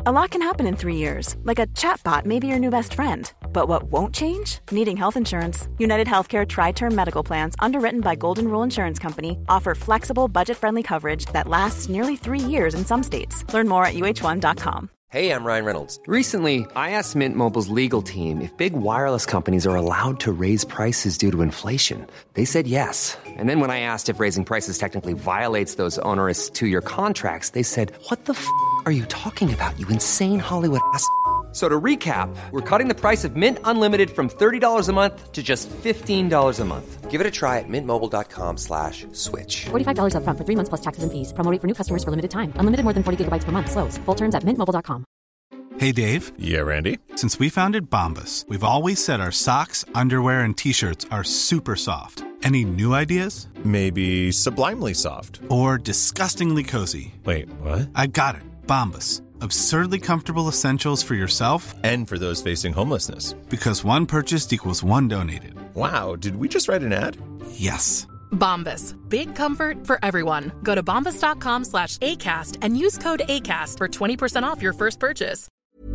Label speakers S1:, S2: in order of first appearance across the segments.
S1: A lot can happen in 3 years, like a chatbot may be your new best friend. But what won't change? Needing health insurance. United Healthcare Tri-Term Medical Plans, underwritten by Golden Rule Insurance Company, offer flexible, budget-friendly coverage that lasts nearly 3 years in some states. Learn more at uh1.com.
S2: Hey, I'm Ryan Reynolds. Recently, I asked Mint Mobile's legal team if big wireless companies are allowed to raise prices due to inflation. They said yes. And then when I asked if raising prices technically violates those onerous 2-year contracts, they said, "What the f*** are you talking about, you insane Hollywood ass?" So to recap, we're cutting the price of Mint Unlimited from $30 a month to just $15 a month. Give it a try at mintmobile.com/switch.
S3: $45 up front for 3 months plus taxes and fees. Promo rate for new customers for limited time. Unlimited more than 40 gigabytes per month. Slows full terms at mintmobile.com.
S4: Hey, Dave.
S5: Yeah, Randy.
S4: Since we founded Bombas, we've always said our socks, underwear, and T-shirts are super soft. Any new ideas?
S5: Maybe sublimely soft.
S4: Or disgustingly cozy.
S5: Wait, what?
S4: I got it. Bombas. Absurdly comfortable essentials for yourself
S5: and for those facing homelessness.
S4: Because one purchased equals one donated.
S5: Wow, did we just write an ad?
S4: Yes.
S6: Bombas. Big comfort for everyone. Go to bombas.com/ACAST and use code ACAST for 20% off your first purchase.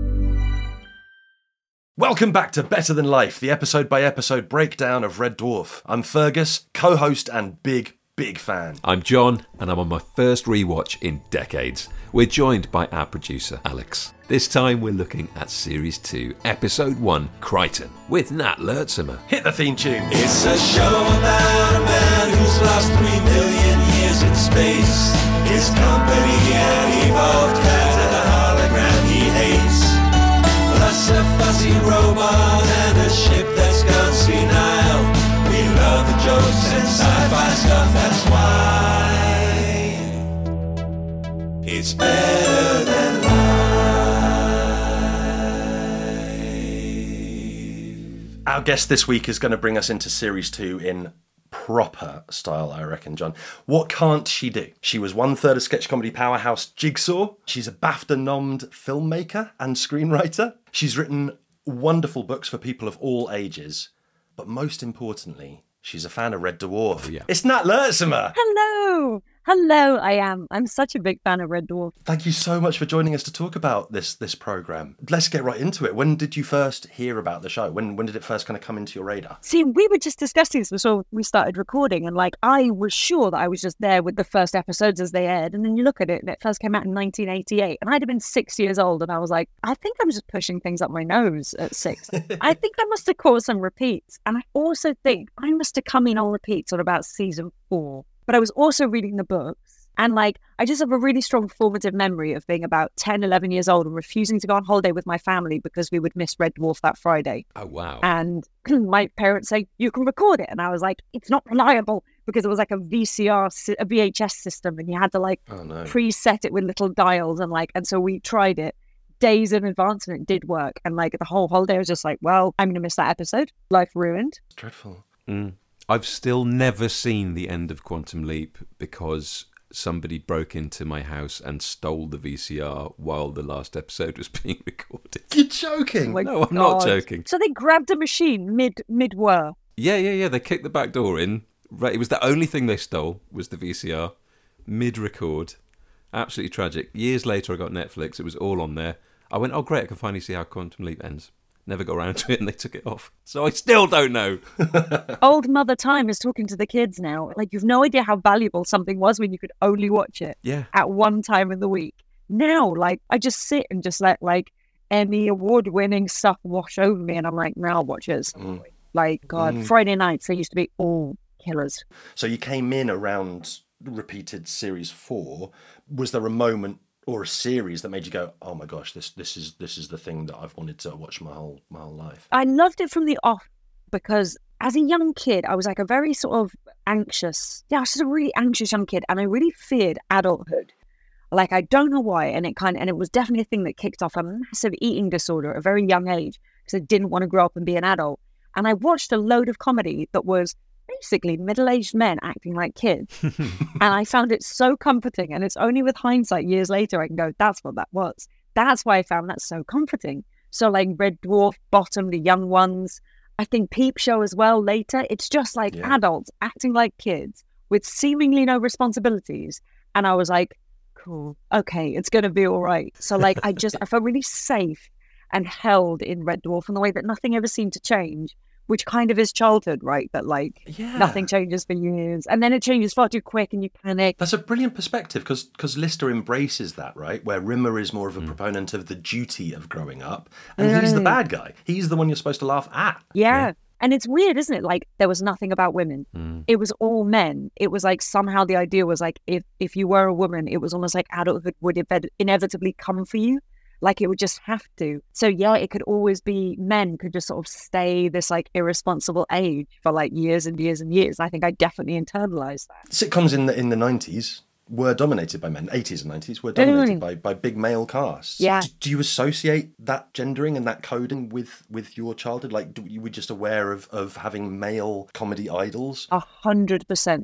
S7: Welcome back to Better Than Life, the episode-by-episode breakdown of Red Dwarf. I'm Fergus, co-host and big fan.
S8: I'm John, and I'm on my first rewatch in decades. We're joined by our producer, Alex. This time we're looking at Series 2, Episode 1, Crichton, with Nat Lertzimer.
S7: Hit the theme tune.
S9: It's a show about a man who's lost 3 million years in space. His company an evolved cat and a hologram he hates. Plus a fuzzy robot and a ship that's gone senile. We love the jokes and sci-fi stuff, that's why it's better than life.
S7: Our guest this week is going to bring us into Series 2 in proper style, I reckon, John. What can't she do? She was 1/3 of sketch comedy powerhouse Jigsaw. She's a BAFTA-nommed filmmaker and screenwriter. She's written wonderful books for people of all ages. But most importantly, she's a fan of Red Dwarf.
S8: Oh, yeah.
S7: It's Nat Lertzimer.
S10: Hello, I am. I'm such a big fan of Red Dwarf.
S7: Thank you so much for joining us to talk about this programme. Let's get right into it. When did you first hear about the show? When did it first kind of come into your radar?
S10: See, we were just discussing this before we started recording, and I was sure that I was just there with the first episodes as they aired, and then you look at it, and it first came out in 1988, and I'd have been 6 years old, and I was like, I think I'm just pushing things up my nose at 6. I think I must have caught some repeats, and I also think I must have come in on repeats on about season 4. But I was also reading the books, and I just have a really strong formative memory of being about 10, 11 years old and refusing to go on holiday with my family because we would miss Red Dwarf that Friday.
S8: Oh, wow.
S10: And my parents say, you can record it. And I was like, it's not reliable, because it was like a VHS system, and you had to preset it with little dials. And so we tried it days in advance, and it did work. And the whole holiday was just like, well, I'm going to miss that episode. Life ruined.
S7: It's dreadful.
S8: I've still never seen the end of Quantum Leap because somebody broke into my house and stole the VCR while the last episode was being recorded.
S7: You're joking?
S8: No, I'm not joking.
S10: So they grabbed a machine mid-whir.
S8: Yeah. They kicked the back door in. Right, it was the only thing they stole was the VCR. Mid-record. Absolutely tragic. Years later, I got Netflix. It was all on there. I went, oh, great, I can finally see how Quantum Leap ends. Never got around to it, and they took it off. So I still don't know.
S10: Old Mother Time is talking to the kids now. You've no idea how valuable something was when you could only watch it at one time in the week. Now, I just sit and just let, Emmy award-winning stuff wash over me, and I'm like, now I'll watch this. God, Friday nights, they used to be all killers.
S7: So you came in around repeated Series 4. Was there a moment or a series that made you go, oh my gosh, this is the thing that I've wanted to watch my whole life?
S10: I loved it from the off, because as a young kid, I was a very sort of anxious. Yeah, I was just a really anxious young kid, and I really feared adulthood. I don't know why, and it was definitely a thing that kicked off a massive eating disorder at a very young age, because I didn't want to grow up and be an adult. And I watched a load of comedy that was basically middle-aged men acting like kids. And I found it so comforting. And it's only with hindsight years later I can go, that's what that was. That's why I found that so comforting. So Red Dwarf, Bottom, The Young Ones, I think Peep Show as well later. It's just adults acting like kids with seemingly no responsibilities. And I was like, cool. Okay, it's going to be all right. So like, I felt really safe and held in Red Dwarf in the way that nothing ever seemed to change, which kind of is childhood, right? That like nothing changes for years and then it changes far too quick and you panic.
S7: That's a brilliant perspective because Lister embraces that, right? Where Rimmer is more of a proponent of the duty of growing up and he's the bad guy. He's the one you're supposed to laugh at.
S10: Yeah. And it's weird, isn't it? Like there was nothing about women. It was all men. It was like somehow the idea was like if you were a woman, it was almost like adulthood would inevitably come for you. Like it would just have to. So yeah, it could always be men could just sort of stay this like irresponsible age for like years and years and years. I think I definitely internalized that.
S7: Sitcoms in the 90s were dominated by men. 80s and 90s were dominated by big male casts.
S10: Yeah.
S7: Do you associate that gendering and that coding with your childhood? Like, you were just aware of having male comedy idols?
S10: 100%.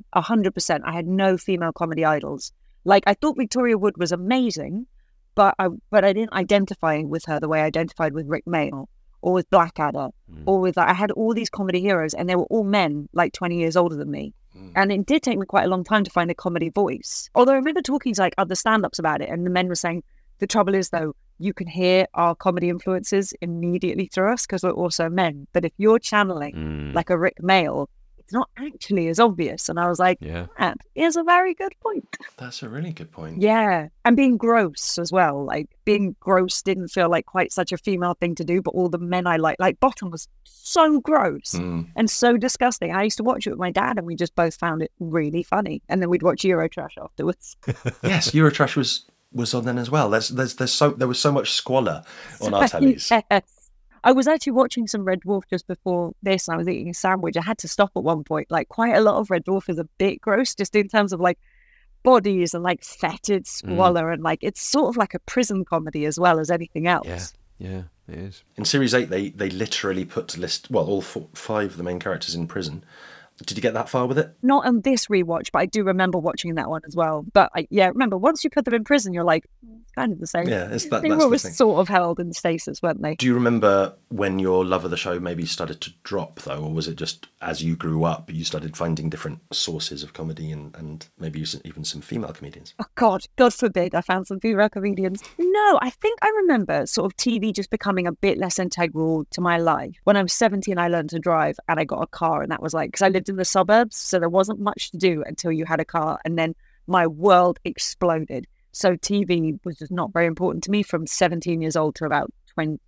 S10: 100%. I had no female comedy idols. Like, I thought Victoria Wood was amazing, but I didn't identify with her the way I identified with Rick Mayall or with Blackadder or with, I had all these comedy heroes and they were all men like 20 years older than me. And it did take me quite a long time to find a comedy voice. Although I remember talking to like other stand-ups about it and the men were saying, the trouble is though, you can hear our comedy influences immediately through us because we're also men. But if you're channeling like a Rick Mayall, it's not actually as obvious. And I was like, that is a very good point.
S7: That's a really good point.
S10: Yeah. And being gross as well. Like being gross didn't feel like quite such a female thing to do, but all the men I like Bottom was so gross and so disgusting. I used to watch it with my dad and we just both found it really funny. And then we'd watch Eurotrash afterwards.
S7: Yes, Eurotrash was on then as well. There was so much squalor on our tellies.
S10: Yes. I was actually watching some Red Dwarf just before this and I was eating a sandwich. I had to stop at one point. Like quite a lot of Red Dwarf is a bit gross just in terms of like bodies and like fetid squalor and like it's sort of like a prison comedy as well as anything else.
S8: Yeah, it is.
S7: In Series 8, they literally put to list, well, all 5 of the main characters in prison. Did you get that far with it?
S10: Not on this rewatch, but I do remember watching that one as well. But remember, once you put them in prison, you're like, it's kind of the same.
S7: Yeah, that's
S10: they
S7: the
S10: were
S7: thing.
S10: sort of held in stasis, weren't they?
S7: Do you remember when your love of the show maybe started to drop, though? Or was it just as you grew up, you started finding different sources of comedy and maybe even some female comedians?
S10: Oh, God forbid I found some female comedians. No, I think I remember sort of TV just becoming a bit less integral to my life. When I was 17, I learned to drive and I got a car and that was like, because I lived in the suburbs, so there wasn't much to do until you had a car and then my world exploded. So TV was just not very important to me from 17 years old to about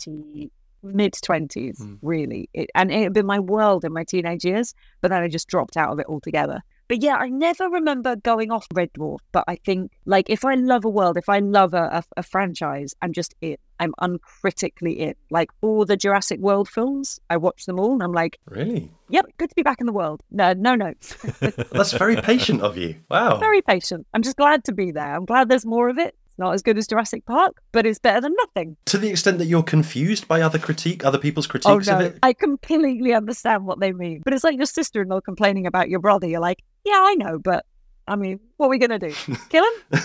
S10: mid-20s, really. It had been my world in my teenage years, but then I just dropped out of it altogether. But yeah, I never remember going off Red Dwarf, but I think, like, if I love a world, if I love a franchise, I'm just in. I'm uncritically in. Like, all the Jurassic World films, I watch them all, and I'm like...
S7: Really?
S10: Yep, good to be back in the world. No notes.
S7: That's very patient of you. Wow.
S10: Very patient. I'm just glad to be there. I'm glad there's more of it. It's not as good as Jurassic Park, but it's better than nothing.
S7: To the extent that you're confused by other people's critiques of it?
S10: I completely understand what they mean. But it's like your sister-in-law complaining about your brother. You're like, yeah, I know, but I mean, what are we going to do? Kill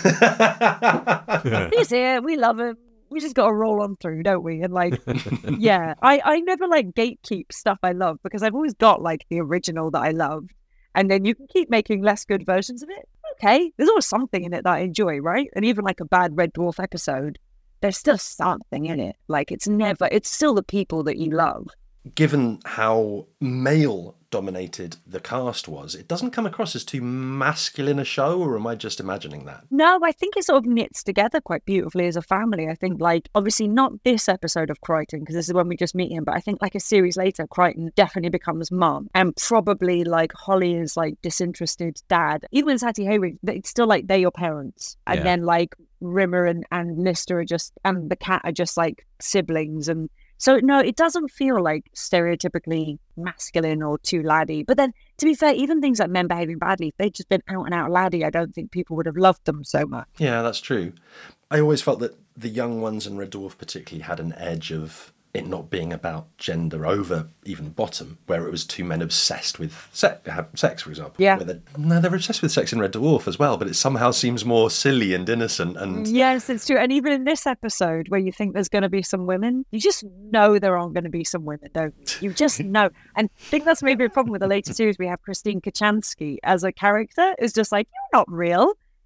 S10: him? He's here. We love him. We just got to roll on through, don't we? And like, yeah, I never like gatekeep stuff I love because I've always got like the original that I love. And then you can keep making less good versions of it. Okay, there's always something in it that I enjoy, right? And even like a bad Red Dwarf episode, there's still something in it. Like it's still the people that you love.
S7: Given how male-dominated the cast was, it doesn't come across as too masculine a show, or am I just imagining that?
S10: No, I think it sort of knits together quite beautifully as a family. I think, like, obviously not this episode of Crichton, because this is when we just meet him, but I think, like, a series later, Crichton definitely becomes mum, and probably, like, Holly is, like, disinterested dad. Even with Hattie Hayridge, it's still, like, they're your parents. And then, like, Rimmer and Lister are just, and the cat are just, like, siblings, and so, no, it doesn't feel like stereotypically masculine or too laddie. But then, to be fair, even things like Men Behaving Badly, if they'd just been out and out laddie, I don't think people would have loved them so much.
S7: Yeah, that's true. I always felt that the young ones and Red Dwarf particularly had an edge of it not being about gender over even Bottom, where it was two men obsessed with sex, for example.
S10: Yeah.
S7: They're obsessed with sex in Red Dwarf as well, but it somehow seems more silly and innocent. And
S10: yes, it's true. And even in this episode, where you think there's going to be some women, you just know there aren't going to be some women, don't you? You just know. And I think that's maybe a problem with the later series. We have Christine Kachansky as a character. Is just like, you're not real.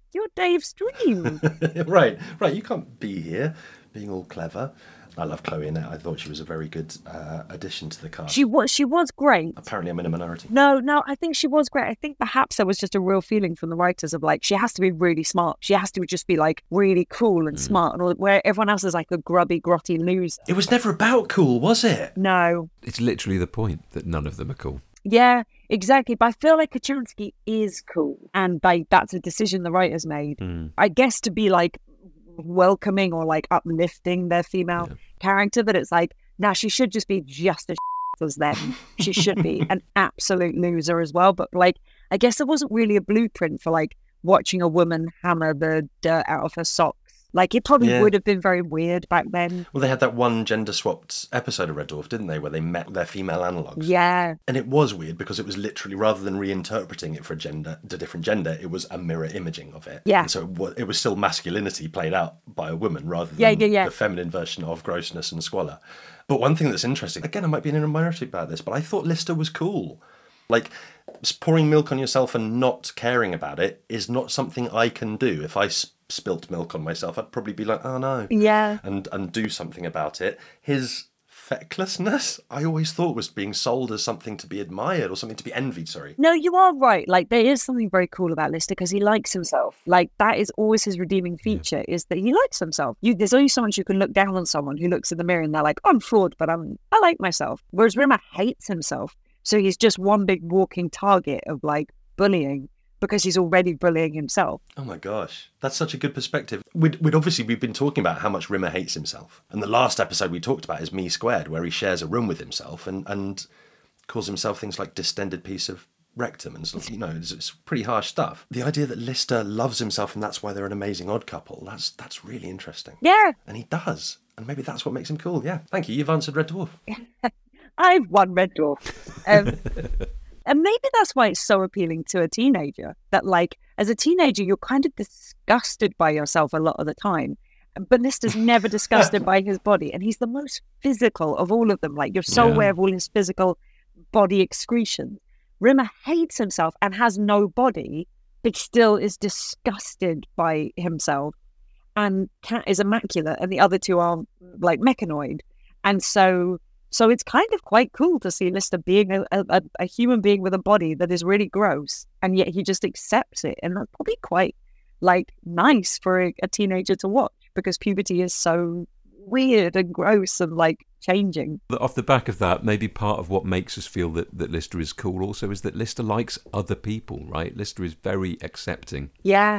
S10: You're Dave's dream.
S7: Right. You can't be here being all clever. I love Chloe Annette. I thought she was a very good addition to the cast.
S10: She was great.
S7: Apparently I'm in a minority.
S10: No, I think she was great. I think perhaps there was just a real feeling from the writers of like, she has to be really smart. She has to just be like really cool and smart, and all, where everyone else is like a grubby, grotty loser.
S7: It was never about cool, was it?
S10: No.
S8: It's literally the point that none of them are cool.
S10: Yeah, exactly. But I feel like Kochanski is cool, and like that's a decision the writers made. I guess to be like welcoming or like uplifting their female character, that it's like, nah, she should just be just as as them. She should be an absolute loser as well. But like, I guess there wasn't really a blueprint for like watching a woman hammer the dirt out of her socks. Like, it probably would have been very weird back then.
S7: Well, they had that one gender-swapped episode of Red Dwarf, didn't they, where they met their female analogues?
S10: Yeah.
S7: And it was weird because it was literally, rather than reinterpreting it for a different gender, it was a mirror imaging of it.
S10: Yeah.
S7: And so it was still masculinity played out by a woman rather than the feminine version of grossness and squalor. But one thing that's interesting, again, I might be in a minority about this, but I thought Lister was cool. Like, pouring milk on yourself and not caring about it is not something I can do. If I spilt milk on myself, I'd probably be like, oh no.
S10: Yeah.
S7: And do something about it. His fecklessness, I always thought was being sold as something to be admired or something to be envied, sorry.
S10: No, you are right. Like, there is something very cool about Lister because he likes himself. Like, that is always his redeeming feature, is that he likes himself. There's only so much you can look down on someone who looks in the mirror and they're like, I'm flawed, but I like myself. Whereas Rimmer hates himself. So he's just one big walking target of like bullying because he's already bullying himself.
S7: Oh my gosh, that's such a good perspective. We've been talking about how much Rimmer hates himself. And the last episode we talked about is Me Squared, where he shares a room with himself and calls himself things like distended piece of rectum and stuff. You know, it's pretty harsh stuff. The idea that Lister loves himself and that's why they're an amazing odd couple, that's really interesting.
S10: Yeah.
S7: And he does. And maybe that's what makes him cool. Yeah. Thank you. You've answered Red Dwarf.
S10: I've won Red Dwarf. And maybe that's why it's so appealing to a teenager, that like, as a teenager, you're kind of disgusted by yourself a lot of the time. But Lister's never disgusted by his body. And he's the most physical of all of them. Like, you're so aware of all his physical body excretions. Rimmer hates himself and has no body, but still is disgusted by himself. And Cat is immaculate, and the other two are like mechanoid. And so it's kind of quite cool to see Lister being a human being with a body that is really gross, and yet he just accepts it. And that's probably quite like nice for a teenager to watch, because puberty is so weird and gross and like changing.
S8: Off the back of that, maybe part of what makes us feel that Lister is cool also is that Lister likes other people, right? Lister is very accepting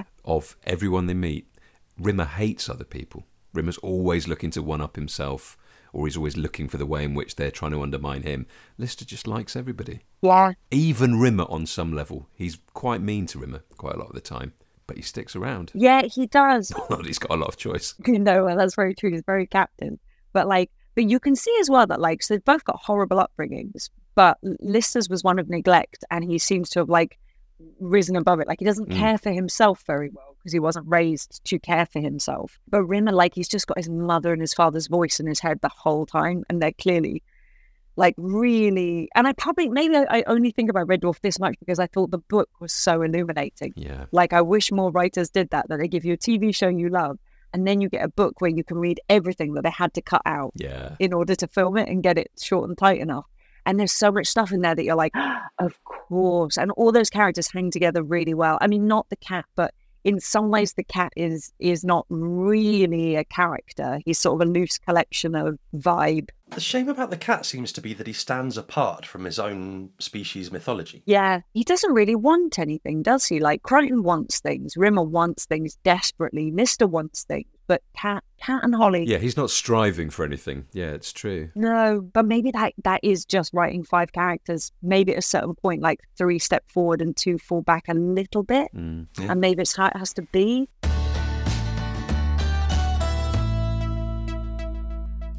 S8: of everyone they meet. Rimmer hates other people. Rimmer's always looking to one-up himself, or he's always looking for the way in which they're trying to undermine him. Lister just likes everybody.
S10: Yeah.
S8: Even Rimmer on some level. He's quite mean to Rimmer quite a lot of the time, but he sticks around.
S10: Yeah, he does.
S8: Not that he's got a lot of choice.
S10: No, well, that's very true. He's very captain. But you can see as well that like, so they've both got horrible upbringings, but Lister's was one of neglect, and he seems to have like risen above it. Like, he doesn't care for himself very well because he wasn't raised to care for himself. But Rimmer, like, he's just got his mother and his father's voice in his head the whole time, and they're clearly like really, and maybe I only think about Red Dwarf this much because I thought the book was so illuminating.
S8: Yeah.
S10: Like, I wish more writers did that they give you a TV show you love, and then you get a book where you can read everything that they had to cut out in order to film it and get it short and tight enough. And there's so much stuff in there that you're like, of course. And all those characters hang together really well. I mean, not the cat, but in some ways the cat is not really a character. He's sort of a loose collection of vibe.
S7: The shame about the cat seems to be that he stands apart from his own species mythology.
S10: Yeah, he doesn't really want anything, does he? Like, Crichton wants things, Rimmer wants things desperately, Lister wants things, but Cat and Holly...
S8: Yeah, he's not striving for anything. Yeah, it's true.
S10: No, but maybe that is just writing 5 characters. Maybe at a certain point, like 3 step forward and 2 fall back a little bit. And maybe it's how it has to be.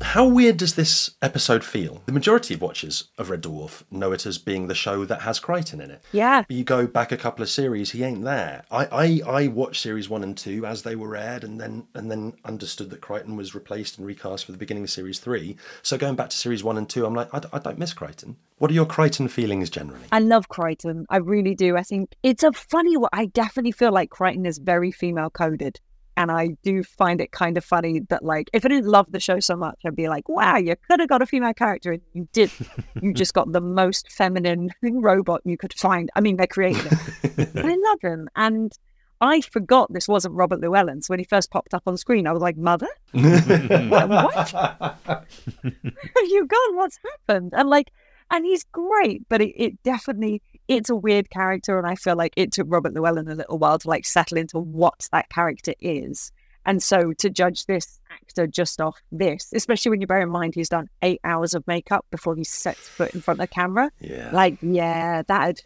S7: How weird does this episode feel? The majority of watchers of Red Dwarf know it as being the show that has Crichton in it.
S10: Yeah.
S7: You go back a couple of series, he ain't there. I watched series 1 and 2 as they were aired, and then understood that Crichton was replaced and recast for the beginning of series 3. So going back to series 1 and 2, I'm like, I don't miss Crichton. What are your Crichton feelings generally?
S10: I love Crichton. I really do. I think it's a funny one. I definitely feel like Crichton is very female coded. And I do find it kind of funny that, like, if I didn't love the show so much, I'd be like, wow, you could have got a female character and you did. You just got the most feminine robot you could find. I mean, they created it. But I love him. And I forgot this wasn't Robert Llewellyn. So when he first popped up on screen, I was like, Mother? What? Have you gone? What's happened? And he's great, but it definitely, it's a weird character. And I feel like it took Robert Llewellyn a little while to like settle into what that character is. And so to judge this actor just off this, especially when you bear in mind he's done 8 hours of makeup before he sets foot in front of the camera.
S7: Yeah.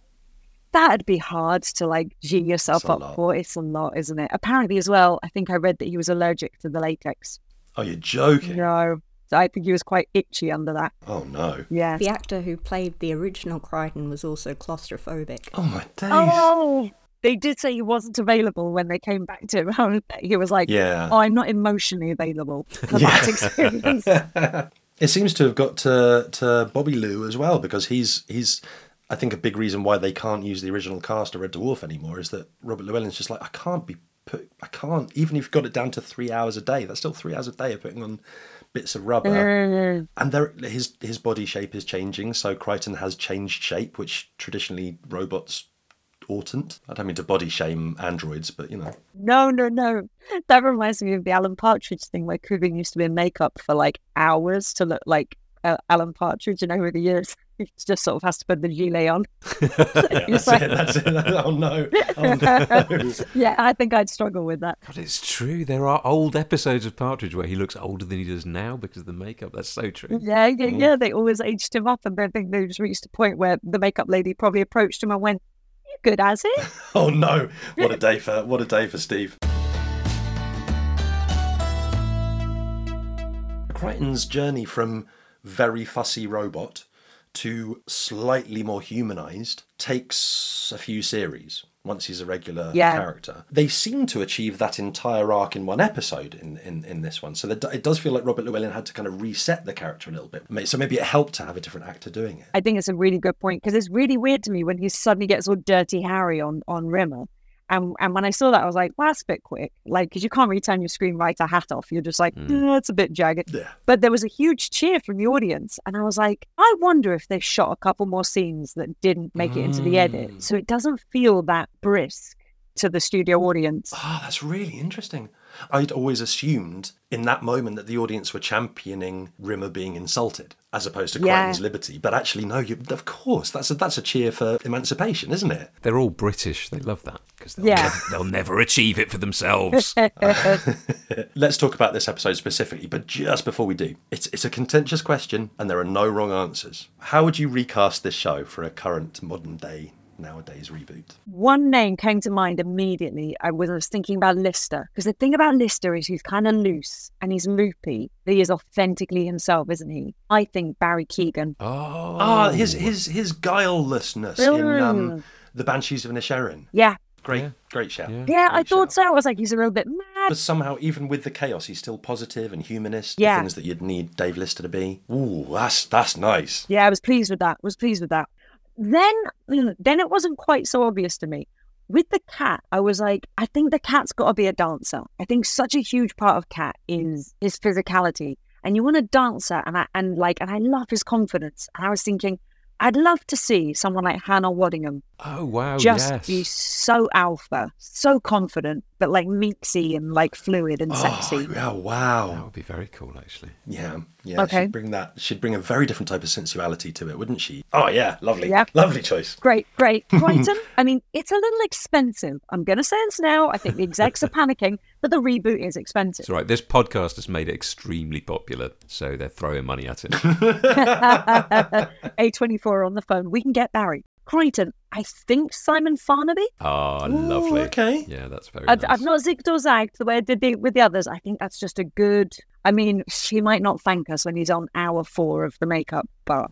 S10: That'd be hard to like G yourself up for. It's a lot, isn't it? Apparently as well, I think I read that he was allergic to the latex.
S7: Oh, you're joking?
S10: No. So I think he was quite itchy under that.
S7: Oh, no.
S10: Yeah.
S11: The actor who played the original Crichton was also claustrophobic.
S7: Oh, my days.
S10: Oh, they did say he wasn't available when they came back to him. He was like, oh, I'm not emotionally available for that experience.
S7: It seems to have got to Bobby Liu as well, because he's I think a big reason why they can't use the original cast of Red Dwarf anymore is that Robert Llewellyn's just like, I can't, even if you've got it down to 3 hours a day, that's still 3 hours a day of putting on bits of rubber. And his body shape is changing, so Crichton has changed shape, which traditionally robots oughtn't. I don't mean to body shame androids, but you know.
S10: No. That reminds me of the Alan Partridge thing where Coogan used to be in makeup for like hours to look like Alan Partridge, and over the years he just sort of has to put the gilet on.
S7: That's it. Oh no.
S10: Yeah, I think I'd struggle with that.
S8: God, it's true. There are old episodes of Partridge where he looks older than he does now because of the makeup. That's so true.
S10: Yeah. They always aged him up, and I think they just reached a point where the makeup lady probably approached him and went, "You're good as it."
S7: Oh no! What a day for Steve. Crichton's journey from very fussy robot to slightly more humanised takes a few series once he's a regular character. They seem to achieve that entire arc in one episode in this one. So it does feel like Robert Llewellyn had to kind of reset the character a little bit. So maybe it helped to have a different actor doing it.
S10: I think it's a really good point, because it's really weird to me when he suddenly gets all Dirty Harry on Rimmer. And when I saw that, I was like, well, that's a bit quick. Like, because you can't really turn your screenwriter hat off. You're just like, it's a bit jagged.
S7: Yeah.
S10: But there was a huge cheer from the audience. And I was like, I wonder if they shot a couple more scenes that didn't make it into the edit. So it doesn't feel that brisk to the studio audience.
S7: Oh, that's really interesting. I'd always assumed in that moment that the audience were championing Rimmer being insulted as opposed to Crichton's liberty. But actually, no, of course, that's a cheer for emancipation, isn't it?
S8: They're all British. They love that because they'll never achieve it for themselves.
S7: Let's talk about this episode specifically, but just before we do, it's a contentious question and there are no wrong answers. How would you recast this show for a current modern day nowadays reboot?
S10: One name came to mind immediately. I was thinking about Lister, because the thing about Lister is he's kind of loose and he's loopy. He is authentically himself, isn't he? I think Barry Keoghan.
S7: His guilelessness in The Banshees of Inisherin.
S10: Yeah.
S7: Great shout.
S10: Yeah, I thought so. I was like, he's a little bit mad.
S7: But somehow, even with the chaos, he's still positive and humanist.
S10: Yeah.
S7: The things that you'd need Dave Lister to be. Ooh, that's nice.
S10: Yeah, I was pleased with that. Then it wasn't quite so obvious to me. With the cat, I was like, I think the cat's got to be a dancer. I think such a huge part of Cat is his physicality, and you want a dancer, and I love his confidence. And I was thinking, I'd love to see someone like Hannah Waddingham.
S8: Oh, wow,
S10: just be so alpha, so confident, but like meatsy and like fluid and sexy.
S7: Oh, wow.
S8: That would be very cool, actually.
S7: Yeah.
S10: Okay.
S7: She'd bring a very different type of sensuality to it, wouldn't she? Oh, yeah. Lovely.
S10: Yeah.
S7: Lovely choice.
S10: Great. Crichton, I mean, it's a little expensive. I'm going to say this now. I think the execs are panicking, but the reboot is expensive.
S8: It's all right. This podcast has made it extremely popular, so they're throwing money at it.
S10: A24 on the phone. We can get Barry. Crichton, I think Simon Farnaby.
S8: Oh, lovely.
S7: Okay.
S8: Yeah, that's very nice.
S10: I've not zigged or zagged the way I did with the others. I think that's just a good... I mean, she might not thank us when he's on hour 4 of the makeup, but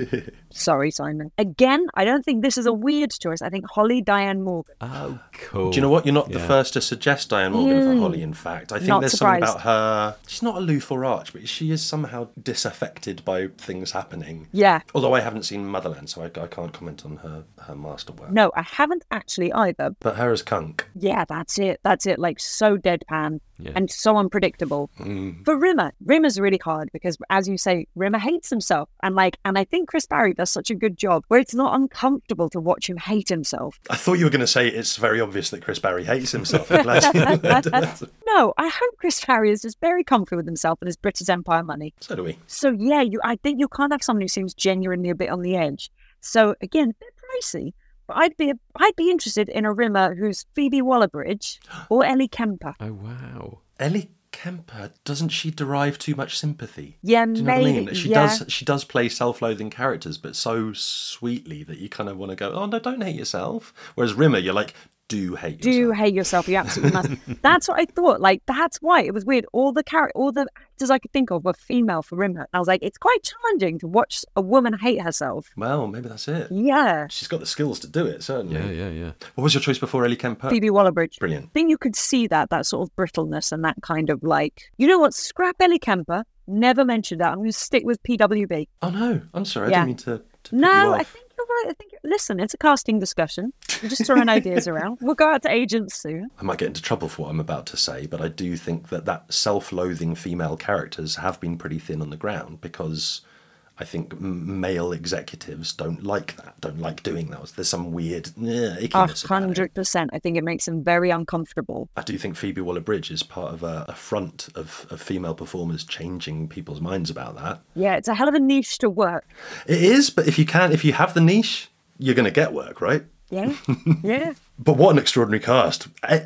S10: sorry, Simon. Again, I don't think this is a weird choice. I think Holly Diane Morgan.
S8: Oh, cool.
S7: Do you know what? You're not the first to suggest Diane Morgan for Holly, in fact. I think
S10: Not
S7: there's
S10: surprised.
S7: something about her. She's not aloof or arch, but she is somehow disaffected by things happening.
S10: Yeah.
S7: Although I haven't seen Motherland, so I can't comment on her masterwork.
S10: No, I haven't actually either.
S7: But her as Kunk.
S10: Yeah, that's it. That's it. Like, so deadpan
S8: Yeah.
S10: and so unpredictable. For Rimmer's really hard because, as you say, Rimmer hates himself. And I think Chris Barry does such a good job where it's not uncomfortable to watch him hate himself.
S7: I thought you were going to say it's very obvious that Chris Barry hates himself. I'm glad you-
S10: No, I hope Chris Barry is just very comfortable with himself and his British Empire money.
S7: So do we.
S10: So yeah, I think you can't have someone who seems genuinely a bit on the edge. So again, a bit pricey. But I'd be interested in a Rimmer who's Phoebe Waller-Bridge or Ellie Kemper.
S8: Oh, wow.
S7: Ellie Kemper, doesn't she derive too much sympathy?
S10: Yeah,
S7: Do you know what I
S10: maybe.
S7: mean?
S10: Yeah.
S7: She does play self-loathing characters, but so sweetly that you kind of want to go, oh no, don't hate yourself. Whereas Rimmer, you're like, do hate yourself.
S10: Do hate yourself. You absolutely must. That's what I thought. Like, that's why it was weird. All the actors I could think of were female for Rimmer. I was like, it's quite challenging to watch a woman hate herself.
S7: Well, maybe that's it.
S10: Yeah.
S7: She's got the skills to do it, certainly.
S8: Yeah.
S7: What was your choice before Ellie Kemper?
S10: Phoebe Waller-Bridge.
S7: Brilliant.
S10: I think you could see that sort of brittleness and that kind of like, you know what, scrap Ellie Kemper, never mention that. I'm going to stick with PWB.
S7: Oh no, I'm sorry,
S10: Yeah.
S7: I didn't mean to put you
S10: No,
S7: off.
S10: I think you're right. Listen, it's a casting discussion. We're just throwing ideas around. We'll go out to agents soon.
S7: I might get into trouble for what I'm about to say, but I do think that self-loathing female characters have been pretty thin on the ground because I think male executives don't like that, don't like doing that. There's some weird ickiness about it.
S10: 100%. I think it makes them very uncomfortable.
S7: I do think Phoebe Waller-Bridge is part of a front of female performers changing people's minds about that.
S10: Yeah, it's a hell of a niche to work.
S7: It is, but if you have the niche, you're going to get work, right?
S10: Yeah, yeah.
S7: But what an extraordinary cast.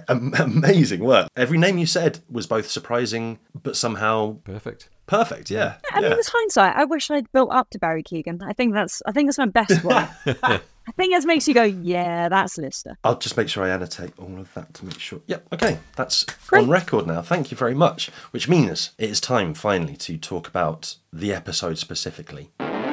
S7: Amazing work. Every name you said was both surprising, but somehow... Perfect, yeah.
S10: I mean, with hindsight, I wish I'd built up to Barry Keoghan. I think that's my best one. I think that makes you go, yeah, that's Lister.
S7: I'll just make sure I annotate all of that to make sure. Yep, okay, that's
S10: Great.
S7: on record now. Thank you very much. Which means it is time, finally, to talk about the episode specifically.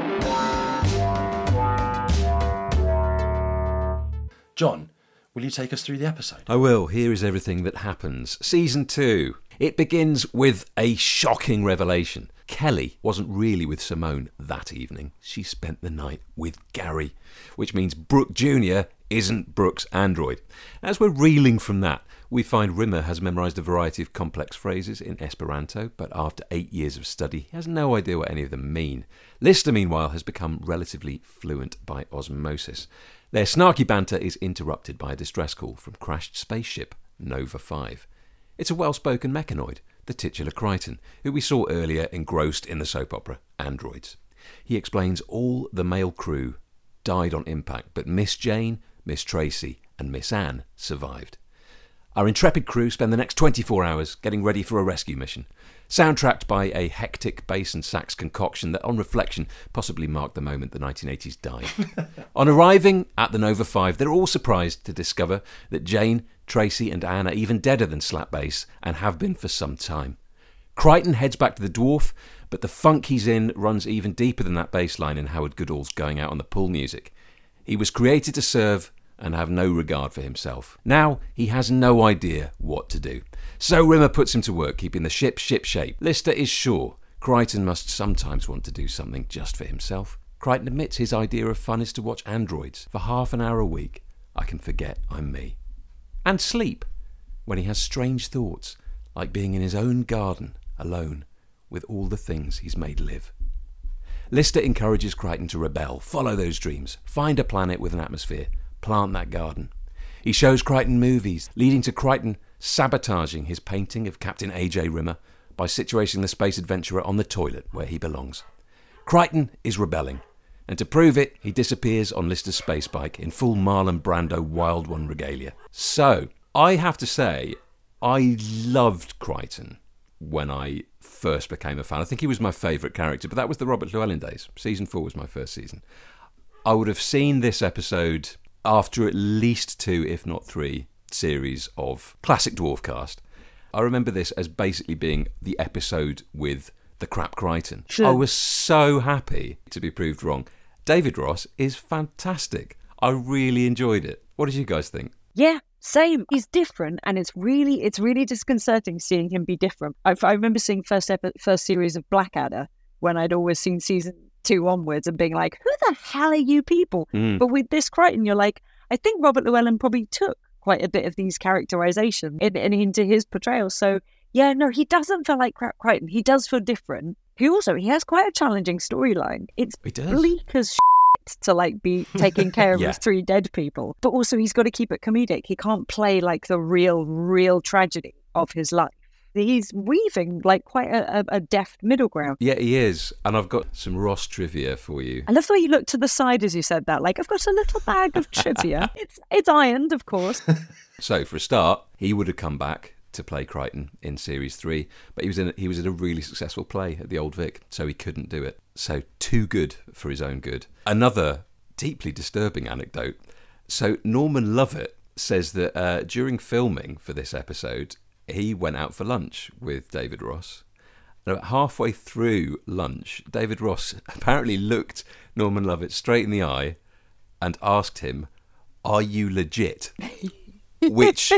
S7: John, will you take us through the episode?
S8: I will. Here is everything that happens. Season 2. It begins with a shocking revelation. Kelly wasn't really with Simone that evening. She spent the night with Gary, which means Brooke Jr. isn't Brooke's android. As we're reeling from that, we find Rimmer has memorised a variety of complex phrases in Esperanto, but after 8 years of study, he has no idea what any of them mean. Lister, meanwhile, has become relatively fluent by osmosis. Their snarky banter is interrupted by a distress call from crashed spaceship Nova 5. It's a well-spoken mechanoid, the titular Crichton, who we saw earlier engrossed in the soap opera Androids. He explains all the male crew died on impact, but Miss Jane, Miss Tracy and Miss Anne survived. Our intrepid crew spend the next 24 hours getting ready for a rescue mission, soundtracked by a hectic bass and sax concoction that, on reflection, possibly marked the moment the 1980s died. On arriving at the Nova 5, they're all surprised to discover that Jane, Tracy and Anne are even deader than slap bass and have been for some time. Crichton heads back to the Dwarf, but the funk he's in runs even deeper than that bass line in Howard Goodall's Going Out on the Pool music. He was created to serve and have no regard for himself. Now he has no idea what to do. So Rimmer puts him to work, keeping the ship ship-shape. Lister is sure Crichton must sometimes want to do something just for himself. Crichton admits his idea of fun is to watch androids for half an hour a week. I can forget I'm me. And sleep, when he has strange thoughts, like being in his own garden, alone, with all the things he's made live. Lister encourages Crichton to rebel, follow those dreams, find a planet with an atmosphere, plant that garden. He shows Crichton movies, leading to Crichton sabotaging his painting of Captain A.J. Rimmer by situating the space adventurer on the toilet where he belongs. Crichton is rebelling, and to prove it, he disappears on Lister's space bike in full Marlon Brando Wild One regalia. So, I have to say, I loved Crichton when I first became a fan. I think he was my favourite character, but that was the Robert Llewellyn days. Season 4 was my first season. I would have seen this episode after at least 2, if not 3, series of classic Dwarf cast, I remember this as basically being the episode with the crap Crichton.
S10: Sure.
S8: I was so happy to be proved wrong. David Ross is fantastic. I really enjoyed it. What did you guys think?
S10: Yeah, same. He's different, and it's really disconcerting seeing him be different. I remember seeing first series of Blackadder when I'd always seen season 2 onwards and being like, who the hell are you people? But with this Crichton, you're like, I think Robert Llewellyn probably took quite a bit of these characterizations into his portrayal. So yeah, no, he doesn't feel like crap Crichton. He does feel different. He has quite a challenging storyline. It's bleak as to like be taking care of his 3 dead people, but also he's got to keep it comedic. He can't play like the real tragedy of his life. He's weaving like quite a deft middle ground.
S8: Yeah, he is. And I've got some Ross trivia for you.
S10: I love the way you looked to the side as you said that. Like, I've got a little bag of trivia. It's ironed, of course.
S8: So for a start, he would have come back to play Crichton in series 3, but he was in a really successful play at the Old Vic, so he couldn't do it. So too good for his own good. Another deeply disturbing anecdote. So Norman Lovett says that during filming for this episode, he went out for lunch with David Ross. And about halfway through lunch, David Ross apparently looked Norman Lovett straight in the eye and asked him, "Are you legit?" Which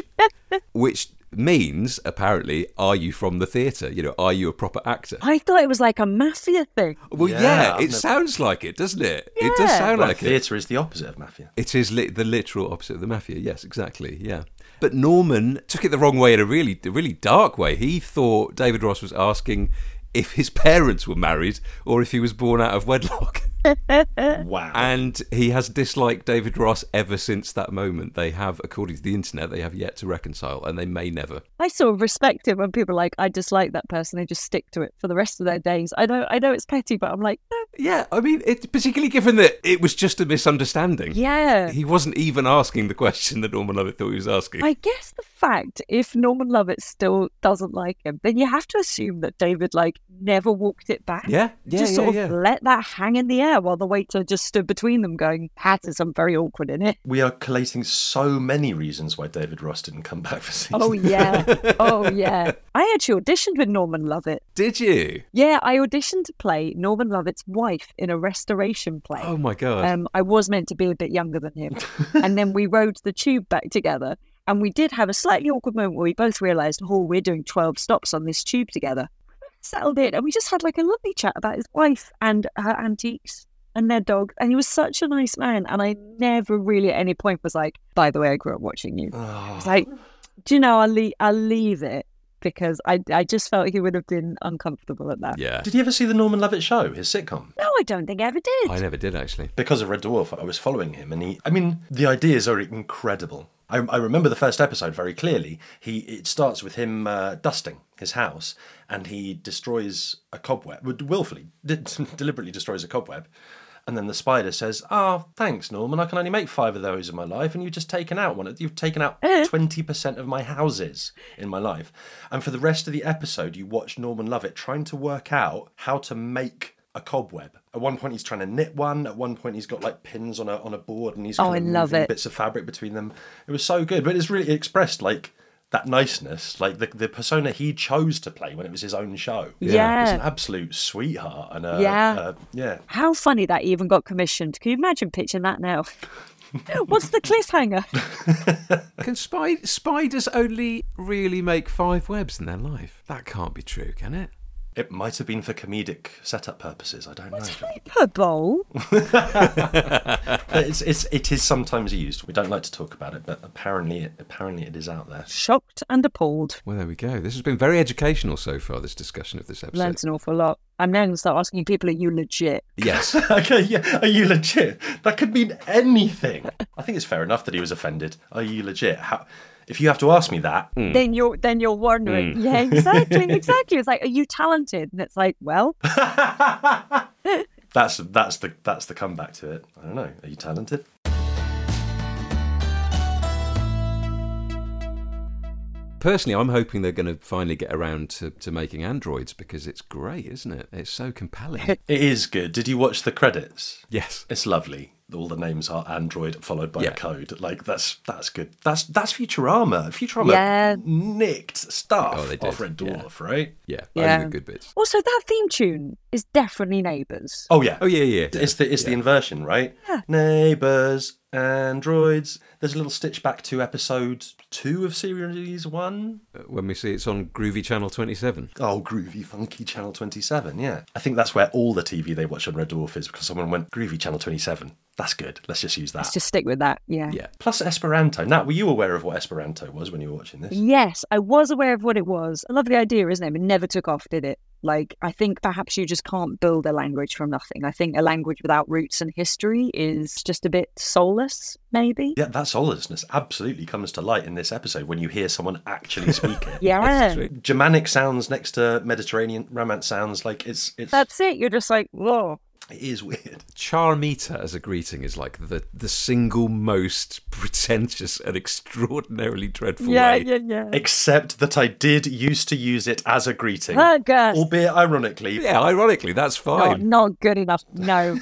S8: means, apparently, are you from the theatre? You know, are you a proper actor?
S10: I thought it was like a mafia thing.
S8: Well, yeah, it sounds like it, doesn't it?
S10: Yeah.
S8: It does sound like it.
S7: Theatre is the opposite of mafia.
S8: It is the literal opposite of the mafia, yes, exactly, yeah. But Norman took it the wrong way in a really dark way. He thought David Ross was asking if his parents were married or if he was born out of wedlock.
S7: Wow.
S8: And he has disliked David Ross ever since that moment. They have, according to the internet, they have yet to reconcile, and they may never.
S10: I sort of respect it when people are like, I dislike that person, they just stick to it for the rest of their days. I know it's petty, but I'm like, no.
S8: Yeah, I mean, particularly given that it was just a misunderstanding.
S10: Yeah.
S8: He wasn't even asking the question that Norman Lovett thought he was asking.
S10: I guess the fact, if Norman Lovett still doesn't like him, then you have to assume that David, like, never walked it back. Just sort of let that hang in the air while the waiter just stood between them going, "There's some very awkward in it."
S7: We are collating so many reasons why David Ross didn't come back for season.
S10: Oh, yeah. I actually auditioned with Norman Lovett.
S8: Did you?
S10: Yeah, I auditioned to play Norman Lovett's wife in a restoration play.
S8: Oh, my God.
S10: I was meant to be a bit younger than him. And then we rode the tube back together. And we did have a slightly awkward moment where we both realised, we're doing 12 stops on this tube together. Settled in, and we just had like a lovely chat about his wife and her antiques and their dog. And he was such a nice man. And I never really at any point was like, by the way, I grew up watching you. I was like, do you know, I'll leave it, because I just felt he would have been uncomfortable at that.
S8: Yeah.
S7: Did you ever see the Norman Lovett show, his sitcom?
S10: No, I don't think I ever did.
S8: I never did, actually.
S7: Because of Red Dwarf, I was following him, and the ideas are incredible. I remember the first episode very clearly. It starts with him dusting his house, and he destroys a cobweb, willfully, deliberately destroys a cobweb. And then the spider says, thanks, Norman, I can only make 5 of those in my life, and you've taken out 20% of my houses in my life. And for the rest of the episode, you watch Norman Lovett trying to work out how to make a cobweb. At one point he's trying to knit one, at one point he's got like pins on a board, and he's moving bits of fabric between them. It was so good, but it's really expressed like that niceness, like the persona he chose to play when it was his own show.
S10: Yeah.
S7: He's an absolute sweetheart. And
S10: How funny that even got commissioned. Can you imagine pitching that now? What's the cliffhanger?
S8: Can spiders only really make 5 webs in their life? That can't be true, can it?
S7: It might have been for comedic setup purposes. I don't know.
S10: Hyperbole.
S7: It is sometimes used. We don't like to talk about it, but apparently it is out there.
S10: Shocked and appalled.
S8: Well, there we go. This has been very educational so far, this discussion of this episode.
S10: Learned an awful lot. I'm now going to start asking people, are you legit?
S8: Yes.
S7: Okay, yeah. Are you legit? That could mean anything. I think it's fair enough that he was offended. Are you legit? If you have to ask me that,
S10: then you're wondering. Yeah, exactly. It's like, are you talented? And it's like, well,
S7: that's the comeback to it. I don't know. Are you talented?
S8: Personally, I'm hoping they're going to finally get around to making androids, because it's great, isn't it? It's so compelling.
S7: It is good. Did you watch the credits?
S8: Yes.
S7: It's lovely. all the names are android followed by a code. Like that's good. That's Futurama. Futurama nicked stuff off Red Dwarf, right?
S8: Yeah, only the good bits.
S10: Also, that theme tune is definitely Neighbours.
S7: Oh yeah.
S8: It's
S7: the inversion, right? Yeah. Neighbours, androids. There's a little stitch back to episode 2 of series 1.
S8: When we see it's on Groovy Channel 27.
S7: Oh, groovy, funky Channel 27, yeah. I think that's where all the TV they watch on Red Dwarf is, because someone went, Groovy Channel 27. That's good. Let's just use that.
S10: Let's just stick with that, yeah.
S7: Plus Esperanto. Nat, were you aware of what Esperanto was when you were watching this?
S10: Yes, I was aware of what it was. A lovely idea, isn't it? It never took off, did it? Like, I think perhaps you just can't build a language from nothing. I think a language without roots and history is just a bit soulless, maybe.
S7: Yeah, that soullessness absolutely comes to light in this episode when you hear someone actually speak it.
S10: Yeah.
S7: Germanic sounds next to Mediterranean romance sounds, like it's...
S10: That's it. You're just like, whoa.
S7: It is weird.
S8: Charmita as a greeting is like the single most pretentious and extraordinarily dreadful way.
S10: Yeah.
S7: Except that I did used to use it as a greeting.
S10: Oh, gosh.
S7: Albeit ironically.
S8: Yeah, ironically, that's fine.
S10: Not good enough, no.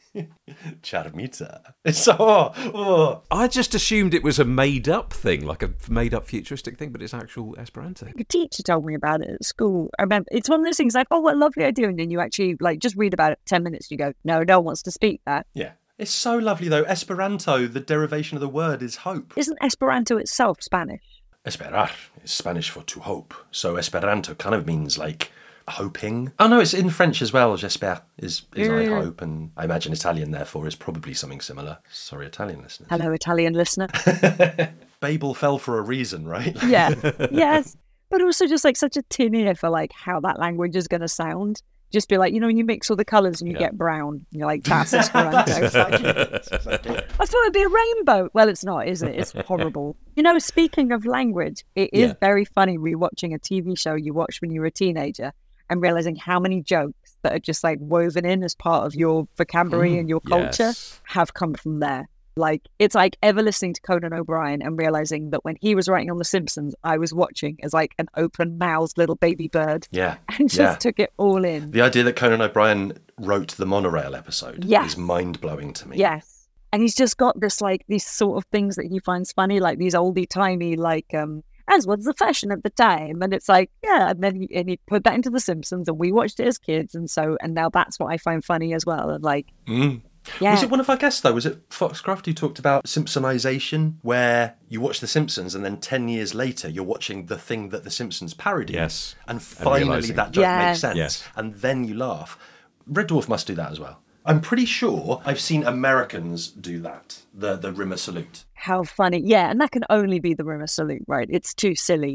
S7: Charmita. It's oh.
S8: I just assumed it was a made-up thing, like a made-up futuristic thing, but it's actual Esperanto.
S10: The teacher told me about it at school. I remember it's one of those things like, oh, what a lovely idea, and then you actually like just read about it 10 minutes and you go, no one wants to speak that.
S7: Yeah. It's so lovely though. Esperanto, the derivation of the word is hope.
S10: Isn't Esperanto itself Spanish?
S7: Esperar is Spanish for to hope. So Esperanto kind of means like hoping. Oh no, it's in French as well. J'espère is I hope, and I imagine Italian therefore is probably something similar. Sorry, Italian listeners.
S10: Hello, Italian listener.
S7: Babel fell for a reason, right?
S10: Yeah, yes. But also just like such a tin ear for like how that language is going to sound. Just be like, when you mix all the colours and you get brown. You're like, that's Esperanto. I thought it'd be a rainbow. Well, it's not, is it? It's horrible. Speaking of language, it is very funny rewatching a TV show you watched when you were a teenager and realising how many jokes that are just like woven in as part of your vocabulary and your culture have come from there. Like, it's like ever listening to Conan O'Brien and realising that when he was writing on The Simpsons, I was watching as like an open-mouthed little baby bird.
S7: Yeah.
S10: And just took it all in.
S7: The idea that Conan O'Brien wrote the monorail episode is mind-blowing to me.
S10: Yes. And he's just got this, like, these sort of things that he finds funny, like these oldie-timey, like, as was the fashion of the time. And it's like, and then he put that into The Simpsons and we watched it as kids. And now that's what I find funny as well. And like... Yeah.
S7: Was it one of our guests, though? Was it Foxcroft who talked about Simpsonization, where you watch The Simpsons and then 10 years later you're watching the thing that The Simpsons parodied?
S8: Yes.
S7: And finally that joke makes sense.
S8: Yes.
S7: And then you laugh. Red Dwarf must do that as well. I'm pretty sure I've seen Americans do that, the Rimmer salute.
S10: How funny. Yeah, and that can only be the Rimmer salute, right? It's too silly.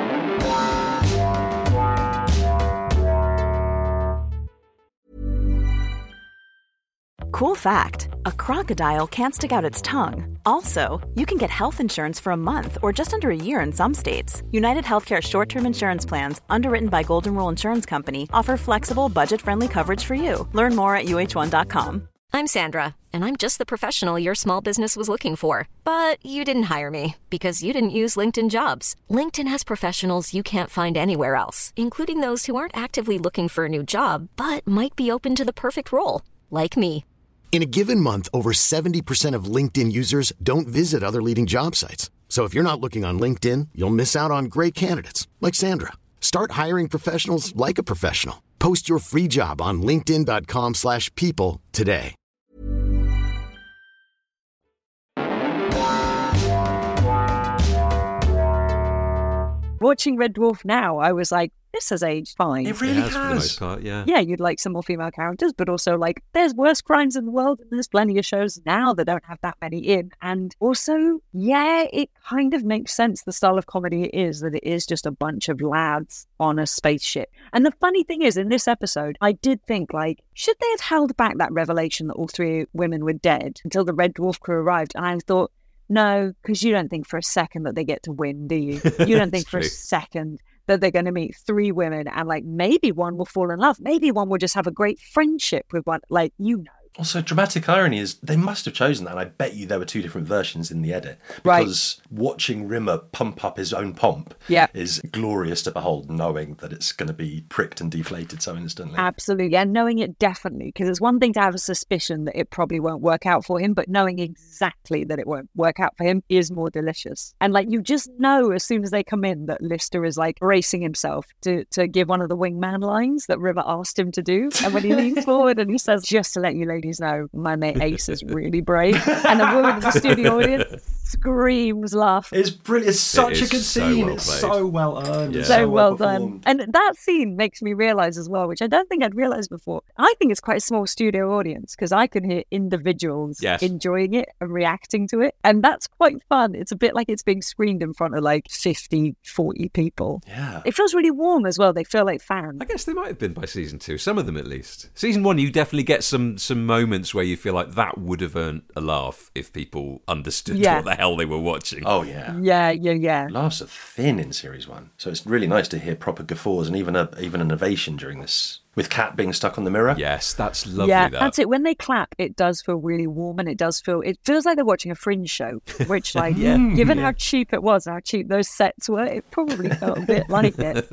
S1: Cool fact, a crocodile can't stick out its tongue. Also, you can get health insurance for a month or just under a year in some states. United Healthcare short-term insurance plans, underwritten by Golden Rule Insurance Company, offer flexible, budget-friendly coverage for you. Learn more at uh1.com.
S12: I'm Sandra, and I'm just the professional your small business was looking for. But you didn't hire me because you didn't use LinkedIn Jobs. LinkedIn has professionals you can't find anywhere else, including those who aren't actively looking for a new job, but might be open to the perfect role, like me.
S13: In a given month, over 70% of LinkedIn users don't visit other leading job sites. So if you're not looking on LinkedIn, you'll miss out on great candidates like Sandra. Start hiring professionals like a professional. Post your free job on linkedin.com/people today.
S10: Watching Red Dwarf now, I was like, this has aged fine.
S7: It really has.
S8: For the most part, yeah.
S10: Yeah, you'd like some more female characters, but also like there's worse crimes in the world and there's plenty of shows now that don't have that many in. And also, it kind of makes sense the style of comedy it is, that it is just a bunch of lads on a spaceship. And the funny thing is, in this episode, I did think like, should they have held back that revelation that all 3 women were dead until the Red Dwarf crew arrived? And I thought, no, because you don't think for a second that they get to win, do you? You don't think for a second that they're going to meet 3 women and like maybe one will fall in love. Maybe one will just have a great friendship with one. Like,
S7: Also, dramatic irony is they must have chosen that, and I bet you there were 2 different versions in the edit. Because watching Rimmer pump up his own pomp is glorious to behold, knowing that it's going to be pricked and deflated so instantly.
S10: Absolutely, and knowing it definitely, because it's one thing to have a suspicion that it probably won't work out for him, but knowing exactly that it won't work out for him is more delicious. And like, you just know as soon as they come in that Lister is like bracing himself to give one of the wingman lines that Rimmer asked him to do. And when he leans forward and he says, "Just to let you ladies know, my mate Ace is really brave," and the woman in the studio audience screams laughing.
S7: It's brilliant. It's such a good scene. It's so well earned.
S10: Yeah. So well done. And that scene makes me realise as well, which I don't think I'd realised before, I think it's quite a small studio audience, because I can hear individuals enjoying it and reacting to it. And that's quite fun. It's a bit like it's being screened in front of like 50, 40 people.
S7: Yeah.
S10: It feels really warm as well. They feel like fans.
S8: I guess they might have been by season 2, some of them at least. Season 1, you definitely get some moments where you feel like that would have earned a laugh if people understood what the hell they were watching.
S7: Oh, yeah.
S10: Yeah.
S7: Laughs are thin in series 1. So it's really nice to hear proper guffaws and even an ovation during this. With Kat being stuck on the mirror.
S8: Yes, that's lovely.
S10: Yeah, that's it. When they clap, it does feel really warm, and it feels like they're watching a Fringe show, which, like, given how cheap it was, how cheap those sets were, it probably felt a bit like it.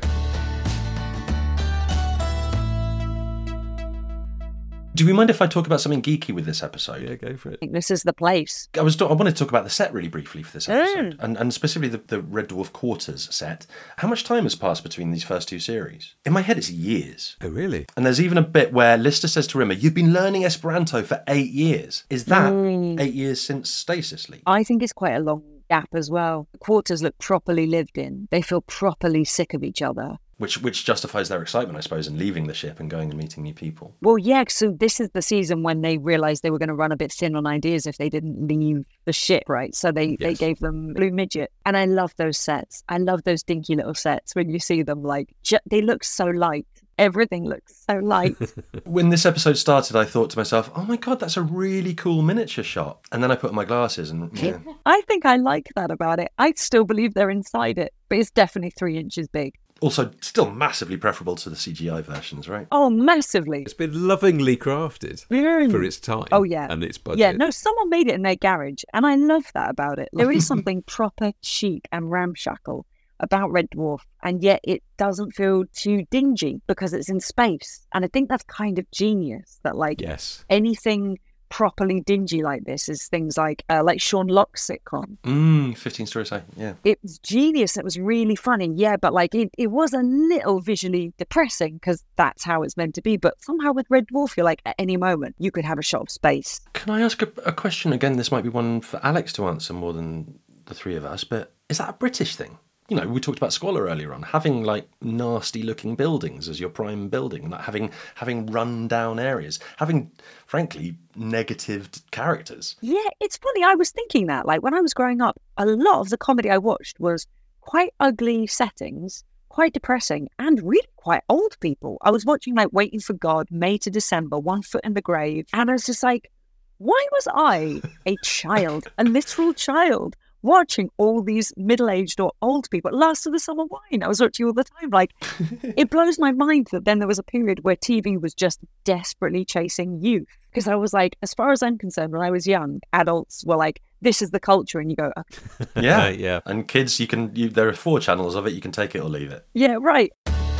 S7: Do we mind if I talk about something geeky with this episode?
S8: Yeah, go for it.
S10: I think this is the place.
S7: I wanted to talk about the set really briefly for this episode, and specifically the Red Dwarf Quarters set. How much time has passed between these first 2 series? In my head, it's years.
S8: Oh, really?
S7: And there's even a bit where Lister says to Rimmer, "You've been learning Esperanto for 8 years." Is that 8 years since Stasis League?
S10: I think it's quite a long gap as well. The quarters look properly lived in. They feel properly sick of each other.
S7: Which justifies their excitement, I suppose, in leaving the ship and going and meeting new people.
S10: Well, yeah, so this is the season when they realised they were going to run a bit thin on ideas if they didn't leave the ship, right? So they gave them Blue Midget. And I love those sets. I love those dinky little sets when you see them, like, they look so light. Everything looks so light.
S7: When this episode started, I thought to myself, oh my God, that's a really cool miniature shot. And then I put on my glasses and... Yeah.
S10: I think I like that about it. I still believe they're inside it, but it's definitely 3 inches big.
S7: Also, still massively preferable to the CGI versions, right?
S10: Oh, massively.
S8: It's been lovingly crafted for its time.
S10: Oh, yeah.
S8: And its budget.
S10: Yeah, no, someone made it in their garage, and I love that about it. There is something proper chic and ramshackle about Red Dwarf, and yet it doesn't feel too dingy because it's in space. And I think that's kind of genius, that, like, anything properly dingy like this is things like Sean Locke's sitcom.
S7: 15 Stories High, yeah.
S10: It was genius. It was really funny, yeah, but like it was a little visually depressing because that's how it's meant to be. But somehow with Red Dwarf, you're like, at any moment, you could have a shot of space.
S7: Can I ask a question? Again, this might be one for Alex to answer more than the three of us, but is that a British thing? You know, we talked about Squalor earlier on, having like nasty looking buildings as your prime building, like having run down areas, having, frankly, negative characters.
S10: Yeah, it's funny. I was thinking that, like, when I was growing up, a lot of the comedy I watched was quite ugly settings, quite depressing, and really quite old people. I was watching like Waiting for God, May to December, One Foot in the Grave, and I was just like, why was I a child, a literal child, watching all these middle-aged or old people? Last of the Summer Wine, I was watching all the time. Like, it blows my mind that then there was a period where TV was just desperately chasing youth. Because I was like, as far as I'm concerned, when I was young, adults were like, this is the culture, and you go, okay.
S7: Yeah. And kids, there are 4 channels of it, you can take it or leave it.
S10: Yeah, right.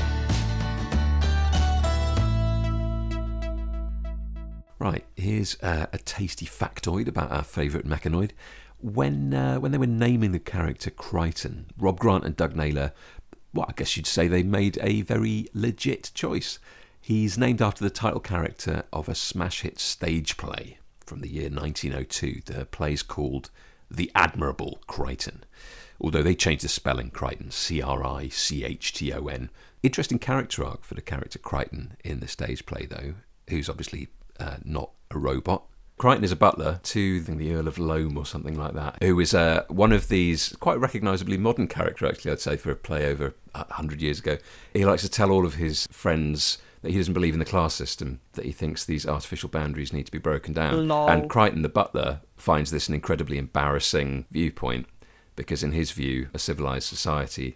S8: Right, here's a tasty factoid about our favourite mechanoid. When they were naming the character Crichton, Rob Grant and Doug Naylor, well, I guess you'd say they made a very legit choice. He's named after the title character of a smash hit stage play from the year 1902. The play's called The Admirable Crichton, although they changed the spelling Crichton, Crichton. Interesting character arc for the character Crichton in the stage play, though, who's obviously not a robot. Crichton is a butler to the Earl of Loam or something like that, who is one of these quite recognisably modern character, actually, I'd say, for a play over 100 years ago. He likes to tell all of his friends that he doesn't believe in the class system, that he thinks these artificial boundaries need to be broken down.
S10: Lol.
S8: And Crichton, the butler, finds this an incredibly embarrassing viewpoint, because in his view, a civilised society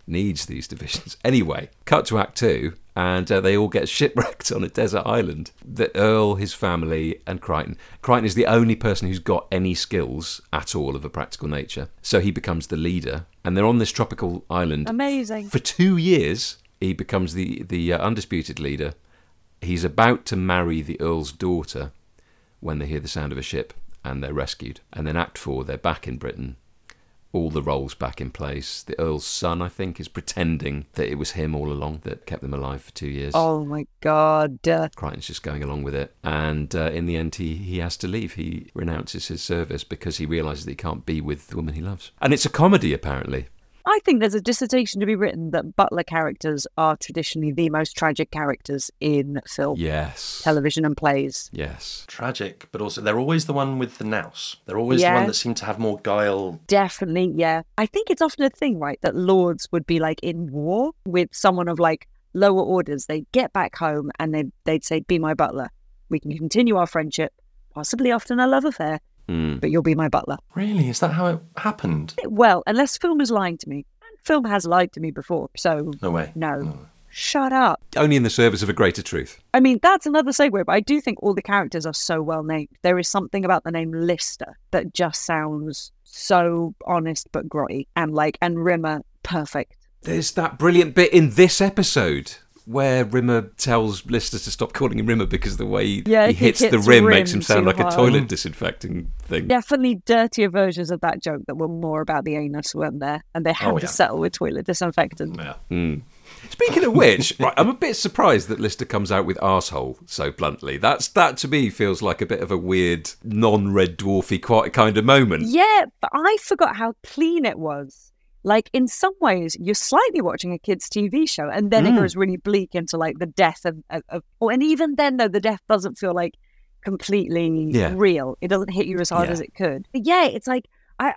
S8: needs these divisions. Anyway, cut to Act 2, and they all get shipwrecked on a desert island. The Earl, his family, and Crichton. Crichton is the only person who's got any skills at all of a practical nature, so he becomes the leader. And they're on this tropical island.
S10: Amazing.
S8: For 2 years, he becomes the undisputed leader. He's about to marry the Earl's daughter when they hear the sound of a ship, and they're rescued. And then Act 4, they're back in Britain. All the roles back in place. The Earl's son, I think, is pretending that it was him all along that kept them alive for 2 years.
S10: Oh my God.
S8: Crichton's just going along with it. And in the end, he has to leave. He renounces his service because he realises that he can't be with the woman he loves. And it's a comedy, apparently.
S10: I think there's a dissertation to be written that butler characters are traditionally the most tragic characters in film,
S8: yes,
S10: television and plays.
S8: Yes.
S7: Tragic, but also they're always the one with the nous. They're always the one that seem to have more guile.
S10: Definitely, yeah. I think it's often a thing, right, that lords would be like in war with someone of like lower orders. They'd get back home and they'd say, be my butler. We can continue our friendship, possibly often a love affair. But you'll be my butler.
S7: Really? Is that how it happened?
S10: Well, unless film is lying to me. And film has lied to me before, so...
S7: No way.
S10: No. Shut up.
S8: Only in the service of a greater truth.
S10: I mean, that's another segue, but I do think all the characters are so well named. There is something about the name Lister that just sounds so honest but grotty. And Rimmer, perfect.
S8: There's that brilliant bit in this episode where Rimmer tells Lister to stop calling him Rimmer because the way he hits the rim makes him sound like a toilet disinfecting thing.
S10: Definitely dirtier versions of that joke that were more about the anus, weren't there? And they had to settle with toilet disinfectant.
S7: Yeah.
S8: Speaking of which, right, I'm a bit surprised that Lister comes out with arsehole so bluntly. That to me feels like a bit of a weird, non-Red Dwarfy kind of moment.
S10: Yeah, but I forgot how clean it was. Like, in some ways, you're slightly watching a kid's TV show, and then it goes really bleak into, like, the death of and even then, though, the death doesn't feel, like, completely real. It doesn't hit you as hard as it could. But yeah, it's like,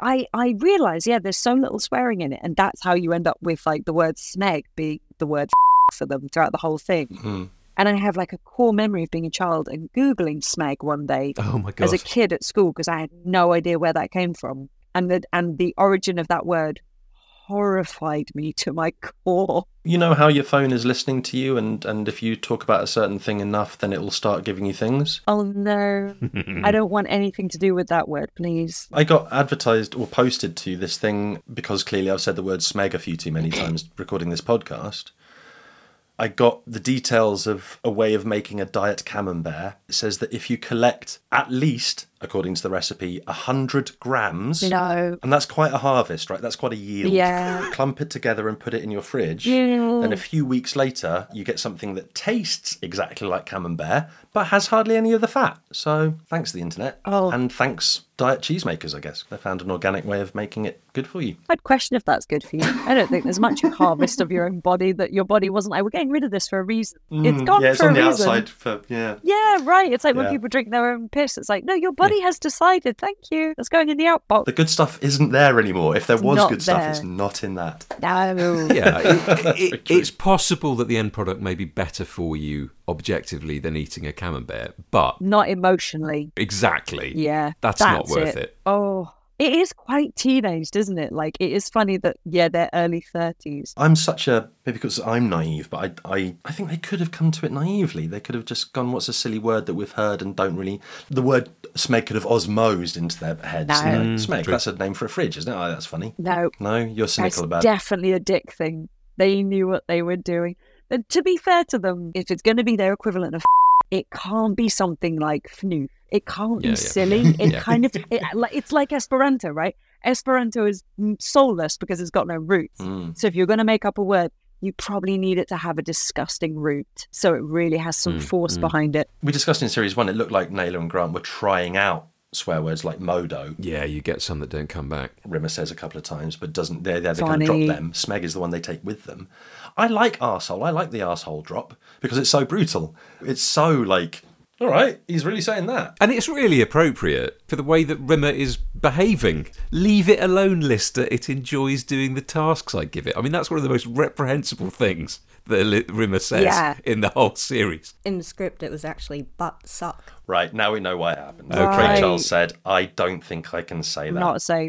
S10: I realise, there's so little swearing in it, and that's how you end up with, like, the word smeg being the word for them throughout the whole thing. And I have, like, a core memory of being a child and Googling smeg one day as a kid at school, because I had no idea where that came from. And the origin of that word horrified me to my core.
S7: You know how your phone is listening to you, and if you talk about a certain thing enough, then it will start giving you things?
S10: Oh no, I don't want anything to do with that word, please.
S7: I got advertised or posted to this thing because clearly I've said the word smeg a few too many times recording this podcast. I got the details of a way of making a diet camembert. It says that if you collect at least, according to the recipe, 100 grams.
S10: No.
S7: And that's quite a harvest, right? That's quite a yield.
S10: Yeah.
S7: Clump it together and put it in your fridge.
S10: Yeah.
S7: Then a few weeks later, you get something that tastes exactly like camembert, but has hardly any of the fat. So thanks to the internet.
S10: Oh.
S7: And thanks diet cheesemakers, I guess. They found an organic way of making it good for you.
S10: I'd question if that's good for you. I don't think there's much harvest of your own body that your body wasn't like, we're getting rid of this for a reason. It's gone
S7: it's
S10: for
S7: on
S10: a
S7: the
S10: reason.
S7: outside for,
S10: Yeah, right. It's like when people drink their own piss. It's like, no, your body has decided, thank you. That's going in the outbox.
S7: The good stuff isn't there anymore. If there was
S10: not
S7: good stuff,
S10: there.
S7: it's not in that.
S10: No.
S8: Yeah, it's possible that the end product may be better for you objectively than eating a camembert, but...
S10: Not emotionally.
S8: Exactly.
S10: Yeah.
S8: That's not worth it.
S10: Oh, it is quite teenaged, isn't it? Like, it is funny that, they're early 30s.
S7: I'm maybe because I'm naive, but I think they could have come to it naively. They could have just gone, what's a silly word that we've heard and don't really... The word smeg could have osmosed into their heads.
S10: No.
S7: Smeg, that's a name for a fridge, isn't it? Oh, that's funny.
S10: No.
S7: No, you're cynical about it.
S10: Definitely a dick thing. They knew what they were doing. And to be fair to them, if it's going to be their equivalent of it can't be something like fnoof. It can't be silly. It kind of, it's like Esperanto, right? Esperanto is soulless because it's got no roots. So if you're going to make up a word, you probably need it to have a disgusting root. So it really has some force behind it.
S7: We discussed in Series 1, it looked like Naylor and Grant were trying out swear words like modo.
S8: Yeah, you get some that don't come back.
S7: Rimmer says a couple of times, but doesn't. They kind of drop them. Smeg is the one they take with them. I like arsehole. I like the arsehole drop because it's so brutal. It's so like, all right, he's really saying that.
S8: And it's really appropriate for the way that Rimmer is behaving. Leave it alone, Lister. It enjoys doing the tasks I give it. I mean, that's one of the most reprehensible things that Rimmer says in the whole series.
S11: In the script, it was actually butt suck.
S7: Right, now we know why it happened.
S10: Right.
S7: Charles said, I don't think I can say that.
S10: Not saying that.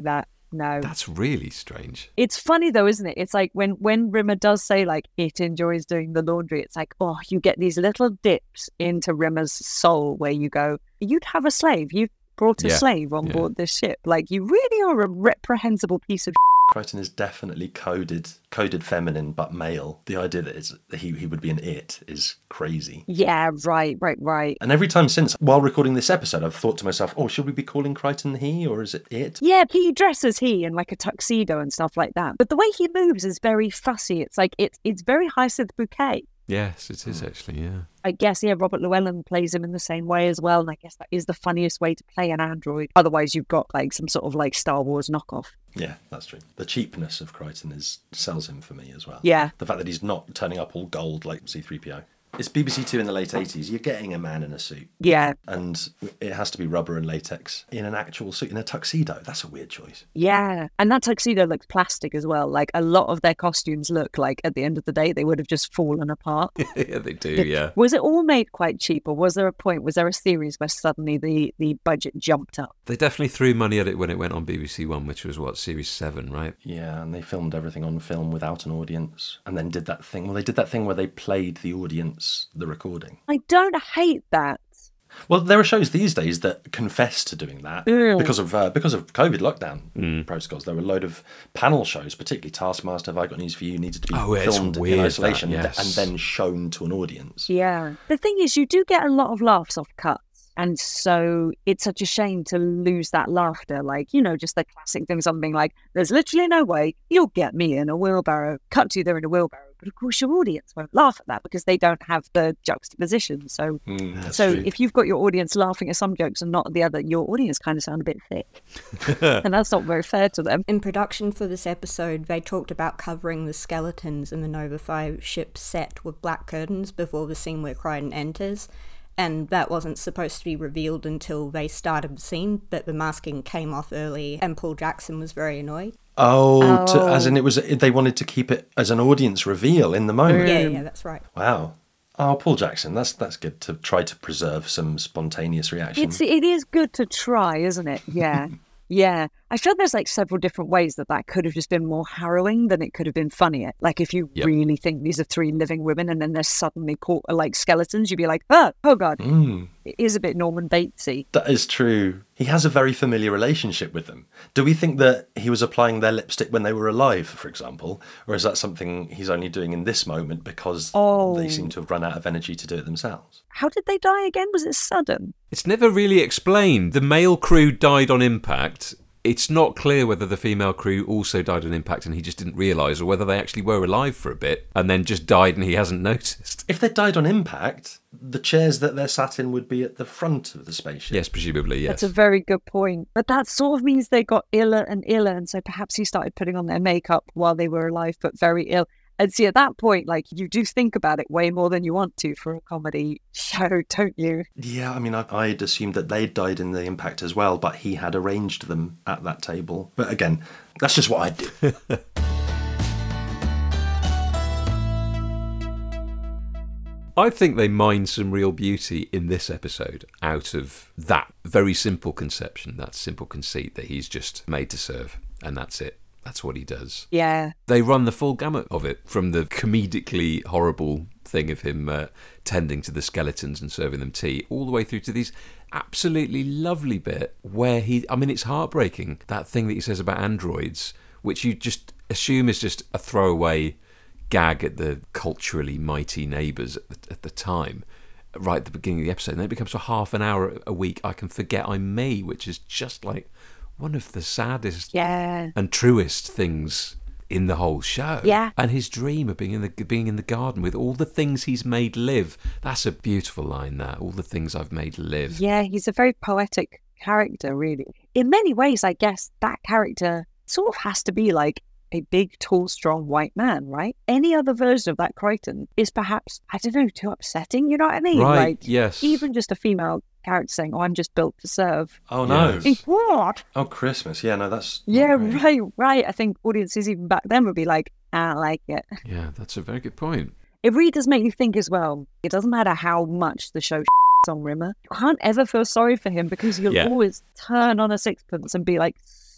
S10: No.
S8: That's really strange.
S10: It's funny though, isn't it? It's like when Rimmer does say like it enjoys doing the laundry, it's like, oh, you get these little dips into Rimmer's soul where you go, you'd have a slave. You've brought a slave on board this ship. Like, you really are a reprehensible piece of
S7: Crichton is definitely coded feminine but male. The idea that he would be an it is crazy.
S10: Yeah, right.
S7: And every time since, while recording this episode, I've thought to myself, oh, should we be calling Crichton he, or is it?
S10: Yeah, he dresses he in like a tuxedo and stuff like that. But the way he moves is very fussy. It's like, it's very Hyacinth Bouquet.
S8: Yes, it is actually, yeah.
S10: I guess, yeah, Robert Llewellyn plays him in the same way as well. And I guess that is the funniest way to play an android. Otherwise, you've got like some sort of like Star Wars knockoff.
S7: Yeah, that's true. The cheapness of Crichton sells him for me as well.
S10: Yeah.
S7: The fact that he's not turning up all gold like C-3PO. It's BBC Two in the late 80s. You're getting a man in a suit.
S10: Yeah.
S7: And it has to be rubber and latex in an actual suit, in a tuxedo. That's a weird choice.
S10: Yeah. And that tuxedo looks plastic as well. Like, a lot of their costumes look like, at the end of the day, they would have just fallen apart.
S8: Yeah, they do, yeah.
S10: Was it all made quite cheap, or was there a series where suddenly the budget jumped up?
S8: They definitely threw money at it when it went on BBC One, which was, Series 7, right?
S7: Yeah, and they filmed everything on film without an audience. And then did that thing. Well, they did that thing where they played the audience the recording.
S10: I don't hate that.
S7: Well, there are shows these days that confess to doing that because of COVID lockdown protocols. There were a load of panel shows, particularly Taskmaster, Have I Got News For You, needed to be filmed in isolation and then shown to an audience.
S10: Yeah. The thing is, you do get a lot of laughs off cuts. And so it's such a shame to lose that laughter. Like, you know, just the classic thing, something like, there's literally no way you'll get me in a wheelbarrow. Cut to there in a wheelbarrow. But of course, your audience won't laugh at that because they don't have the juxtaposition. So if you've got your audience laughing at some jokes and not at the other, your audience kind of sound a bit thick. And that's not very fair to them.
S11: In production for this episode, they talked about covering the skeletons in the Nova 5 ship set with black curtains before the scene where Crichton enters. And that wasn't supposed to be revealed until they started the scene, but the masking came off early and Paul Jackson was very annoyed.
S7: As in they wanted to keep it as an audience reveal in the moment.
S11: Yeah, that's right.
S7: Wow. Oh, Paul Jackson, that's good to try to preserve some spontaneous reaction.
S10: It is good to try, isn't it? Yeah. Yeah. I feel there's like several different ways that could have just been more harrowing than it could have been funnier. Like, if you really think these are three living women and then they're suddenly caught like skeletons, you'd be like, oh God. It is a bit Norman Batesy.
S7: That is true. He has a very familiar relationship with them. Do we think that he was applying their lipstick when they were alive, for example? Or is that something he's only doing in this moment because they seem to have run out of energy to do it themselves?
S10: How did they die again? Was it sudden?
S8: It's never really explained. The male crew died on impact. It's not clear whether the female crew also died on impact and he just didn't realise, or whether they actually were alive for a bit and then just died and he hasn't noticed.
S7: If they died on impact, the chairs that they're sat in would be at the front of the spaceship.
S8: Yes, presumably, yes.
S10: That's a very good point. But that sort of means they got iller and iller, and so perhaps he started putting on their makeup while they were alive but very ill. And see, at that point, like, you do think about it way more than you want to for a comedy show, don't you?
S7: Yeah, I mean, I'd assumed that they'd died in the impact as well, but he had arranged them at that table. But again, that's just what I do.
S8: I think they mine some real beauty in this episode out of that very simple conception, that simple conceit that he's just made to serve, and that's it. That's what he does.
S10: Yeah.
S8: They run the full gamut of it, from the comedically horrible thing of him tending to the skeletons and serving them tea, all the way through to these absolutely lovely bit where it's heartbreaking, that thing that he says about androids, which you just assume is just a throwaway gag at the culturally mighty neighbours at the time, right at the beginning of the episode. And then it becomes for half an hour a week, I can forget I'm me, which is just like one of the saddest and truest things in the whole show.
S10: Yeah.
S8: And his dream of being in the garden with all the things he's made live. That's a beautiful line, that. All the things I've made live.
S10: Yeah, he's a very poetic character, really. In many ways, I guess that character sort of has to be like a big, tall, strong white man, right? Any other version of that Crichton is perhaps, I don't know, too upsetting, you know what I mean?
S8: Right,
S10: like,
S8: yes.
S10: Even just a female character saying, I'm just built to serve.
S7: Oh, no.
S8: Yes.
S10: What?
S7: Oh, Christmas. Yeah, no, that's...
S10: Yeah, right. I think audiences even back then would be like, I like it.
S8: Yeah, that's a very good point.
S10: It really does make you think as well. It doesn't matter how much the show on Rimmer. You can't ever feel sorry for him because you'll always turn on a sixpence and be like,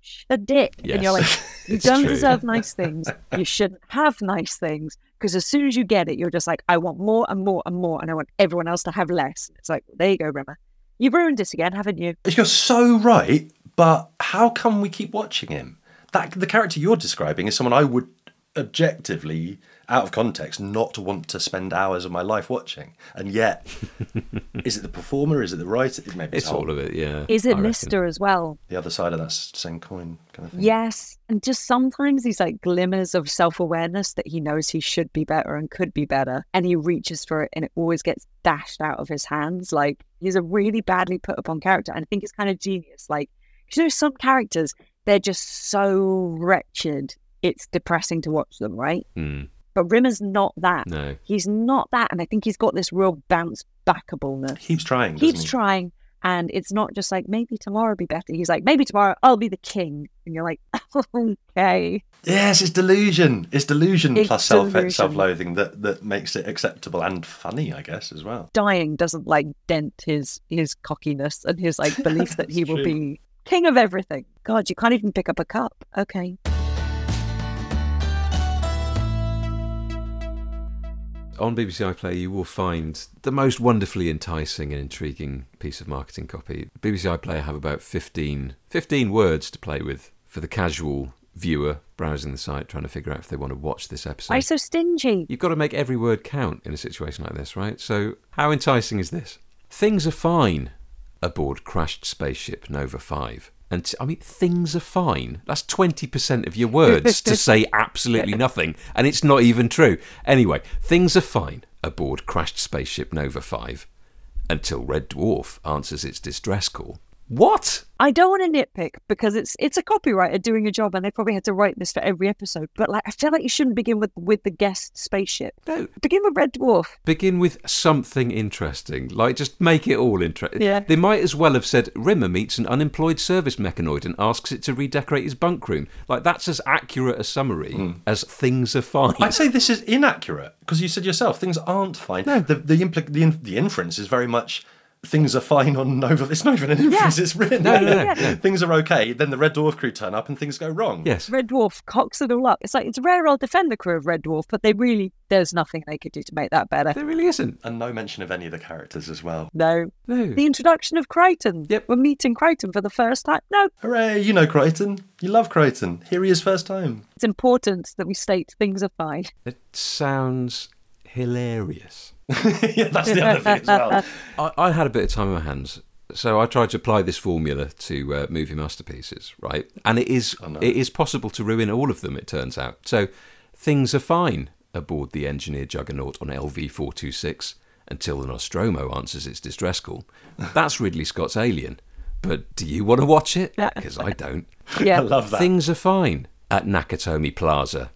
S10: such a dick. And you're like,
S8: Yes,
S10: you
S8: it's
S10: don't
S8: true.
S10: deserve nice things. You shouldn't have nice things. Because as soon as you get it, you're just like, I want more and more and more. And I want everyone else to have less. It's like, there you go, Rimmer. You've ruined it again, haven't you?
S7: You're so right, but how come we keep watching him? The character you're describing is someone I would objectively, out of context, not want to spend hours of my life watching. And yet, is it the performer? Is it the writer? Maybe
S8: It's all of it, yeah.
S10: Is it
S8: I reckon.
S10: Lister as well?
S7: The other side of that same coin kind of thing.
S10: Yes. And just sometimes these like glimmers of self-awareness that he knows he should be better and could be better. And he reaches for it and it always gets dashed out of his hands. Like, he's a really badly put upon character. And I think it's kind of genius. Like, you know, some characters, they're just so wretched. It's depressing to watch them, right?
S8: Mm.
S10: But Rimmer's not that.
S8: No.
S10: He's not that. And I think he's got this real bounce backableness.
S7: Keeps trying,
S10: Keeps
S7: doesn't he?
S10: trying. And it's not just like, maybe tomorrow will be better. He's like, maybe tomorrow I'll be the king. And you're like, okay.
S7: Yes, it's delusion. It's delusion
S10: It's
S7: plus
S10: delusion.
S7: self-loathing that makes it acceptable and funny, I guess, as well.
S10: Dying doesn't like dent his cockiness and his like belief that he will
S7: true.
S10: be king of everything. God, you can't even pick up a cup. Okay.
S8: On BBC iPlayer, you will find the most wonderfully enticing and intriguing piece of marketing copy. BBC iPlayer have about 15 words to play with for the casual viewer browsing the site, trying to figure out if they want to watch this episode.
S10: Why so stingy?
S8: You've got to make every word count in a situation like this, right? So how enticing is this? Things are fine aboard crashed spaceship Nova 5. And I mean, things are fine. That's 20% of your words to say absolutely nothing, and it's not even true. Anyway, things are fine aboard crashed spaceship Nova 5 until Red Dwarf answers its distress call. What?
S10: I don't want to nitpick because it's a copywriter doing a job and they probably had to write this for every episode. But like, I feel like you shouldn't begin with the guest spaceship.
S8: No.
S10: Begin with Red Dwarf.
S8: Begin with something interesting. Like, just make it all interesting.
S10: Yeah.
S8: They might as well have said, Rimmer meets an unemployed service mechanoid and asks it to redecorate his bunk room. Like, that's as accurate a summary as things are fine.
S7: I'd say this is inaccurate because you said yourself things aren't fine. No. The inference is very much things are fine on Nova. It's not even an inference.
S10: Yeah.
S7: It's written.
S8: No.
S7: Things are okay. Then the Red Dwarf crew turn up and things go wrong.
S8: Yes.
S10: Red Dwarf cocks it all up. It's like, it's rare I'll defend the crew of Red Dwarf, but there's nothing they could do to make that better.
S8: There really isn't.
S7: And no mention of any of the characters as well.
S10: No.
S8: No.
S10: The introduction of Crichton.
S8: Yep.
S10: We're meeting Crichton for the first time. No.
S7: Hooray, you know Crichton. You love Crichton. Here he is first time.
S10: It's important that we state things are fine.
S8: It sounds hilarious.
S7: Yeah, that's the other thing as well.
S8: I had a bit of time on my hands, so I tried to apply this formula to movie masterpieces, right? And it is possible to ruin all of them, it turns out. So things are fine aboard the engineer juggernaut on LV-426 until the Nostromo answers its distress call. That's Ridley Scott's Alien. But do you want to watch it? Because I don't.
S10: Yeah.
S7: I love that.
S8: Things are fine at Nakatomi Plaza.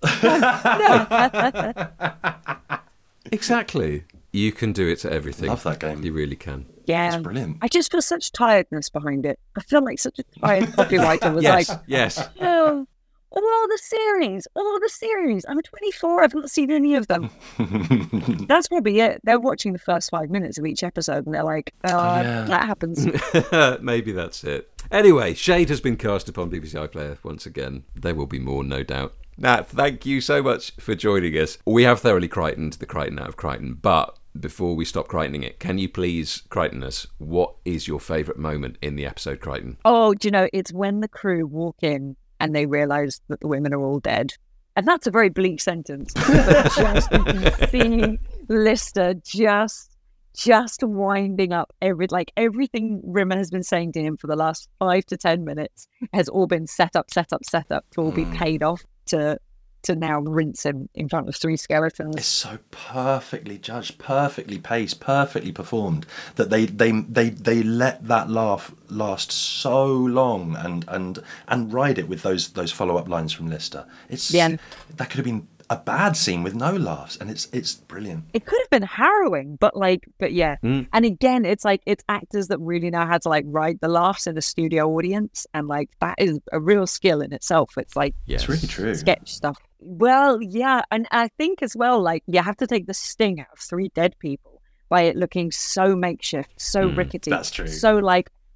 S8: Exactly. You can do it to everything.
S7: Love that game.
S8: You really can.
S10: Yeah.
S7: That's brilliant.
S10: I just feel such tiredness behind it. I feel like such a tired copywriter was
S8: Yes,
S10: like,
S8: yes.
S10: oh, all the series. I'm 24. I've not seen any of them. That's probably it. They're watching the first 5 minutes of each episode and they're like, that happens.
S8: Maybe that's it. Anyway, shade has been cast upon BBC iPlayer once again. There will be more, no doubt. Nat, thank you so much for joining us. We have thoroughly Crichtoned the Crichton out of Crichton, but before we stop Crichtoning it, can you please Crichton us? What is your favourite moment in the episode Crichton?
S10: Oh, do you know, it's when the crew walk in and they realise that the women are all dead. And that's a very bleak sentence. But just see Lister just winding up everything Rimmer has been saying to him for the last 5 to 10 minutes has all been set up to all be paid off to now rinse him in front of 3 skeletons.
S7: It's so perfectly judged, perfectly paced, perfectly performed that they let that laugh last so long and ride it with those follow-up lines from Lister. That could have been a bad scene with no laughs, and it's brilliant.
S10: It could have been harrowing, but yeah. And again, it's actors that really know how to ride the laughs in a studio audience, and that is a real skill in itself. It's
S7: It's really true.
S10: Sketch stuff. Well, yeah, and I think as well, you have to take the sting out of 3 dead people by it looking so makeshift, so rickety.
S7: That's true.
S10: So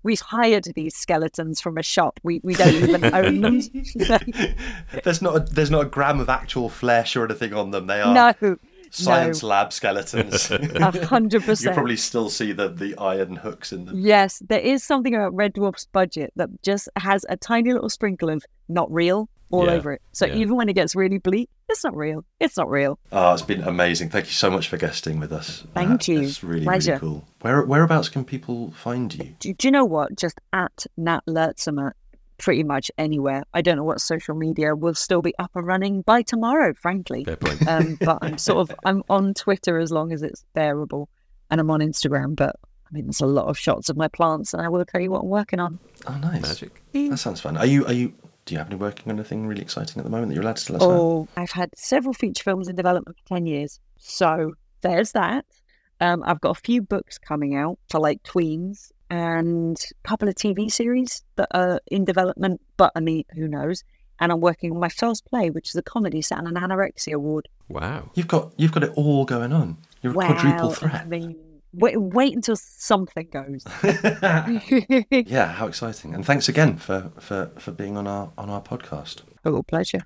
S10: we've hired these skeletons from a shop. We don't even own them.
S7: There's not a gram of actual flesh or anything on them. They are
S10: No.
S7: science lab skeletons.
S10: 100%.
S7: You probably still see the iron hooks in them.
S10: Yes, there is something about Red Dwarf's budget that just has a tiny little sprinkle of not real all over it. So even when it gets really bleak, it's not real. It's not real.
S7: Oh, it's been amazing. Thank you so much for guesting with us.
S10: Thank you.
S7: It's really,
S10: Pleasure.
S7: really cool. Whereabouts can people find you?
S10: Do you know what? Just at Nat Lertzemer, pretty much anywhere. I don't know what social media will still be up and running by tomorrow, frankly.
S8: Fair point.
S10: But I'm on Twitter as long as it's bearable, and I'm on Instagram. But I mean, there's a lot of shots of my plants, and I will tell you what I'm working on.
S7: Oh, nice.
S8: Magic.
S7: That sounds fun. Are you? Do you happen to be working on anything really exciting at the moment that you're allowed to tell us about?
S10: Oh, I've had several feature films in development for 10 years. So there's that. I've got a few books coming out for like tweens and a couple of TV series that are in development, but I mean, who knows? And I'm working on my first play, which is a comedy set on an anorexia award.
S8: Wow.
S7: You've got it all going on. You're a quadruple threat.
S10: I mean, wait until something goes.
S7: Yeah, how exciting. And thanks again for being on our podcast.
S10: Oh, pleasure.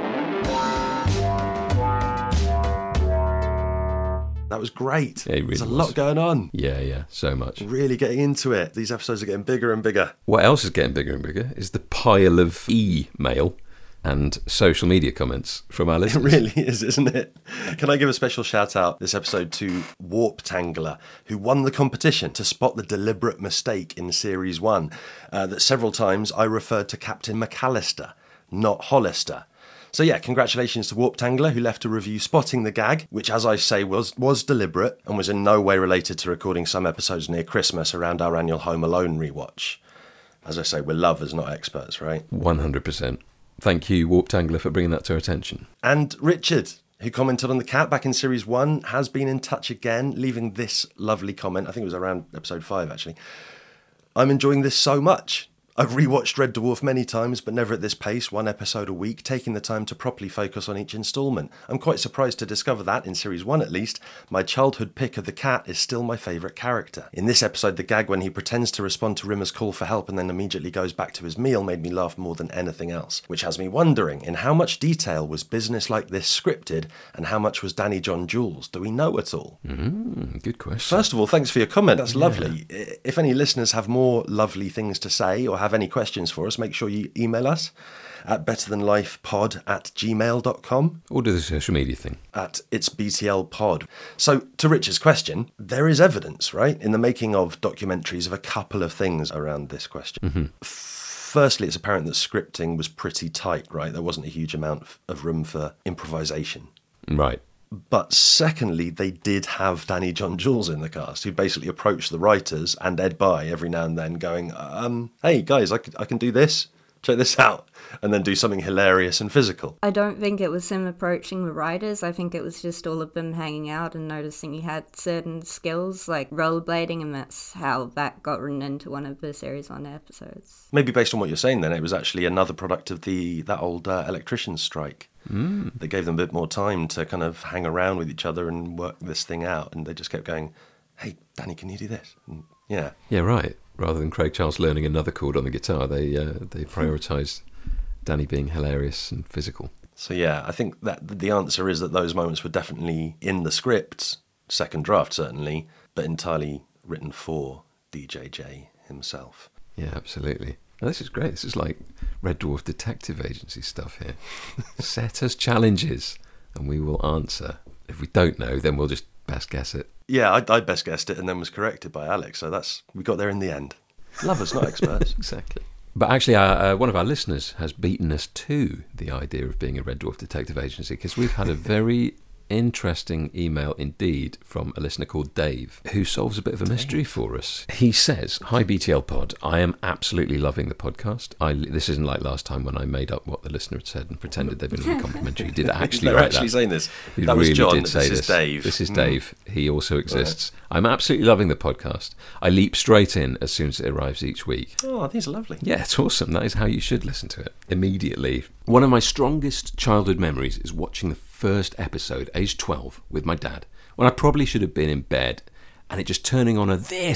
S7: That was great.
S8: Yeah, it really
S7: There's a
S8: was.
S7: lot going on.
S8: Yeah, so much.
S7: Really getting into it. These episodes are getting bigger and bigger.
S8: What else is getting bigger and bigger is the pile of email and social media comments from our
S7: It
S8: listeners.
S7: really is, isn't it? Can I give a special shout out this episode to Warptangler, who won the competition to spot the deliberate mistake in Series 1 that several times I referred to Captain McAllister, not Hollister. So yeah, congratulations to Warptangler, who left a review spotting the gag, which, as I say, was deliberate and was in no way related to recording some episodes near Christmas around our annual Home Alone rewatch. As I say, we're lovers, not experts, right?
S8: 100%. Thank you, Warptangler, for bringing that to our attention.
S7: And Richard, who commented on the cat back in Series 1, has been in touch again, leaving this lovely comment. I think it was around episode 5, actually. I'm enjoying this so much. I've rewatched Red Dwarf many times, but never at this pace, one episode a week, taking the time to properly focus on each instalment. I'm quite surprised to discover that, in Series 1 at least, my childhood pick of the cat is still my favourite character. In this episode, the gag when he pretends to respond to Rimmer's call for help and then immediately goes back to his meal made me laugh more than anything else, which has me wondering, in how much detail was business like this scripted, and how much was Danny John Jules? Do we know at all?
S8: Good question.
S7: First of all, thanks for your comment. That's lovely. If any listeners have more lovely things to say or have any questions for us, make sure you email us at betterthanlifepod@gmail.com.
S8: Or do the social media thing.
S7: At It's BTL Pod. So, to Richard's question, there is evidence, right, in the making of documentaries of a couple of things around this question. Firstly, it's apparent that scripting was pretty tight, right? There wasn't a huge amount of room for improvisation.
S8: Right.
S7: But secondly, they did have Danny John Jules in the cast, who basically approached the writers and Ed By every now and then going, hey guys, I can do this, check this out, and then do something hilarious and physical.
S11: I don't think it was him approaching the writers. I think it was just all of them hanging out and noticing he had certain skills like rollerblading, and that's how that got written into one of the Series 1 episodes.
S7: Maybe based on what you're saying then, it was actually another product of that old electrician strike. That gave them a bit more time to kind of hang around with each other and work this thing out, and they just kept going, hey, Danny, can you do this? And yeah,
S8: right. Rather than Craig Charles learning another chord on the guitar, they prioritised Danny being hilarious and physical.
S7: So yeah, I think that the answer is that those moments were definitely in the script, second draft certainly, but entirely written for DJJ himself.
S8: Yeah, absolutely. Now, this is great. This is like Red Dwarf Detective Agency stuff here. Set us challenges and we will answer. If we don't know, then we'll just best guess it.
S7: Yeah, I best guessed it and then was corrected by Alex, so we got there in the end. Lovers, not experts.
S8: Exactly. But actually, one of our listeners has beaten us to the idea of being a Red Dwarf Detective Agency, because we've had a very interesting email indeed from a listener called Dave, who solves a bit of a mystery for us. He says, "Hi BTL Pod, I am absolutely loving the podcast. This isn't like last time when I made up what the listener had said and pretended they'd been really complimentary. He did actually
S7: They're
S8: write
S7: actually
S8: that.
S7: saying this.
S8: He
S7: That
S8: really
S7: was John.
S8: did say
S7: This is Dave.
S8: This is Dave. He also exists. Right. I'm absolutely loving the podcast. I leap straight in as soon as it arrives each week."
S7: Oh, these are lovely.
S8: Yeah, it's awesome. That is how you should listen to it. Immediately. One of my strongest childhood memories is watching the first episode, aged 12, with my dad, when I probably should have been in bed, and it just turning on a "this"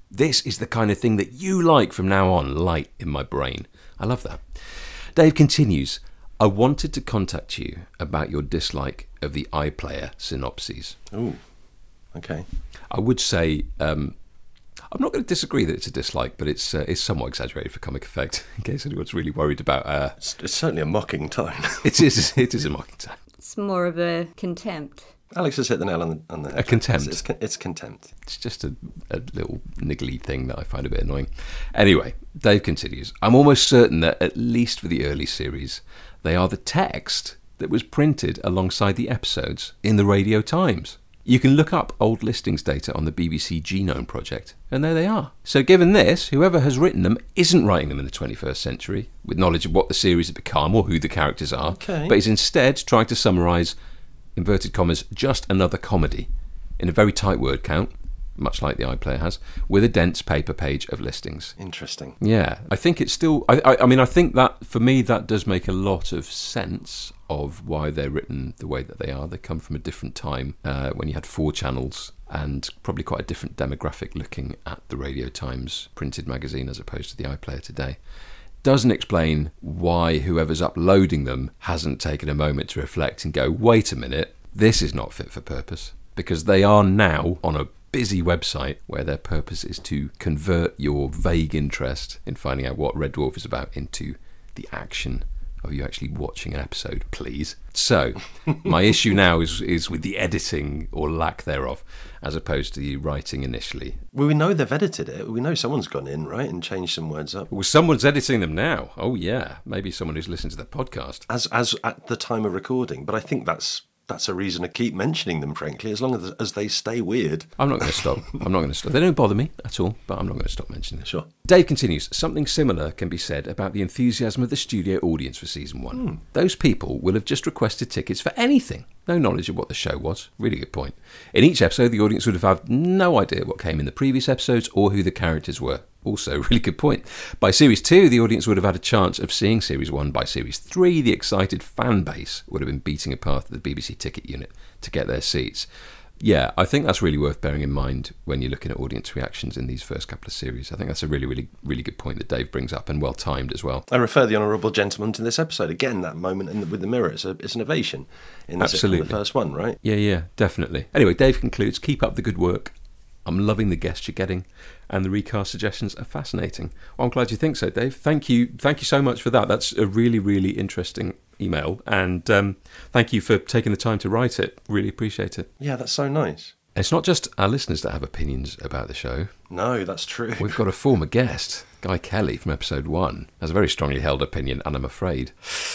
S8: This is the kind of thing that you like from now on, light in my brain. I love that. Dave continues, I wanted to contact you about your dislike of the iPlayer synopses.
S7: Ooh, okay.
S8: I would say, I'm not going to disagree that it's a dislike, but it's somewhat exaggerated for comic effect, in case anyone's really worried about...
S7: It's certainly a mocking tone.
S8: It is a mocking tone.
S11: It's more of a contempt.
S7: Alex has hit the nail on the head.
S8: A contempt.
S7: It's contempt.
S8: It's just a little niggly thing that I find a bit annoying. Anyway, Dave continues, I'm almost certain that, at least for the early series, they are the text that was printed alongside the episodes in the Radio Times. You can look up old listings data on the BBC Genome Project, and there they are. So given this, whoever has written them isn't writing them in the 21st century, with knowledge of what the series has become or who the characters are, but is instead trying to summarise, inverted commas, just another comedy, in a very tight word count, much like the iPlayer has, with a dense paper page of listings.
S7: Interesting.
S8: Yeah, I think it's still... I mean, I think that, for me, that does make a lot of sense of why they're written the way that they are. They come from a different time when you had 4 channels and probably quite a different demographic looking at the Radio Times printed magazine as opposed to the iPlayer today. Doesn't explain why whoever's uploading them hasn't taken a moment to reflect and go, wait a minute, this is not fit for purpose. Because they are now on a busy website where their purpose is to convert your vague interest in finding out what Red Dwarf is about into the action of you actually watching an episode, please. So, my issue now is with the editing or lack thereof, as opposed to the writing initially.
S7: Well, we know they've edited it. We know someone's gone in, right, and changed some words up.
S8: Well, someone's editing them now. Oh, yeah. Maybe someone who's listened to the podcast.
S7: As at the time of recording. But I think that's a reason to keep mentioning them, frankly, as long as they stay weird.
S8: I'm not going to stop. They don't bother me at all, but I'm not going to stop mentioning them.
S7: Sure.
S8: Dave continues, something similar can be said about the enthusiasm of the studio audience for season 1. Those people will have just requested tickets for anything. No knowledge of what the show was. Really good point. In each episode, the audience would have had no idea what came in the previous episodes or who the characters were. Also, really good point. By Series 2, the audience would have had a chance of seeing Series 1. By Series 3, the excited fan base would have been beating a path to the BBC ticket unit to get their seats. Yeah, I think that's really worth bearing in mind when you're looking at audience reactions in these first couple of series. I think that's a really, really, really good point that Dave brings up, and well timed as well.
S7: I refer the Honourable Gentleman to this episode. Again, that moment with the mirror, it's an ovation in the first one, right?
S8: Yeah, definitely. Anyway, Dave concludes, keep up the good work. I'm loving the guests you're getting, and the recast suggestions are fascinating. Well, I'm glad you think so, Dave. Thank you so much for that. That's a really, really interesting email, and thank you for taking the time to write it. Really appreciate it.
S7: Yeah, that's so nice.
S8: It's not just our listeners that have opinions about the show.
S7: No, that's true.
S8: We've got a former guest, Guy Kelly from episode 1, has a very strongly held opinion, and I'm afraid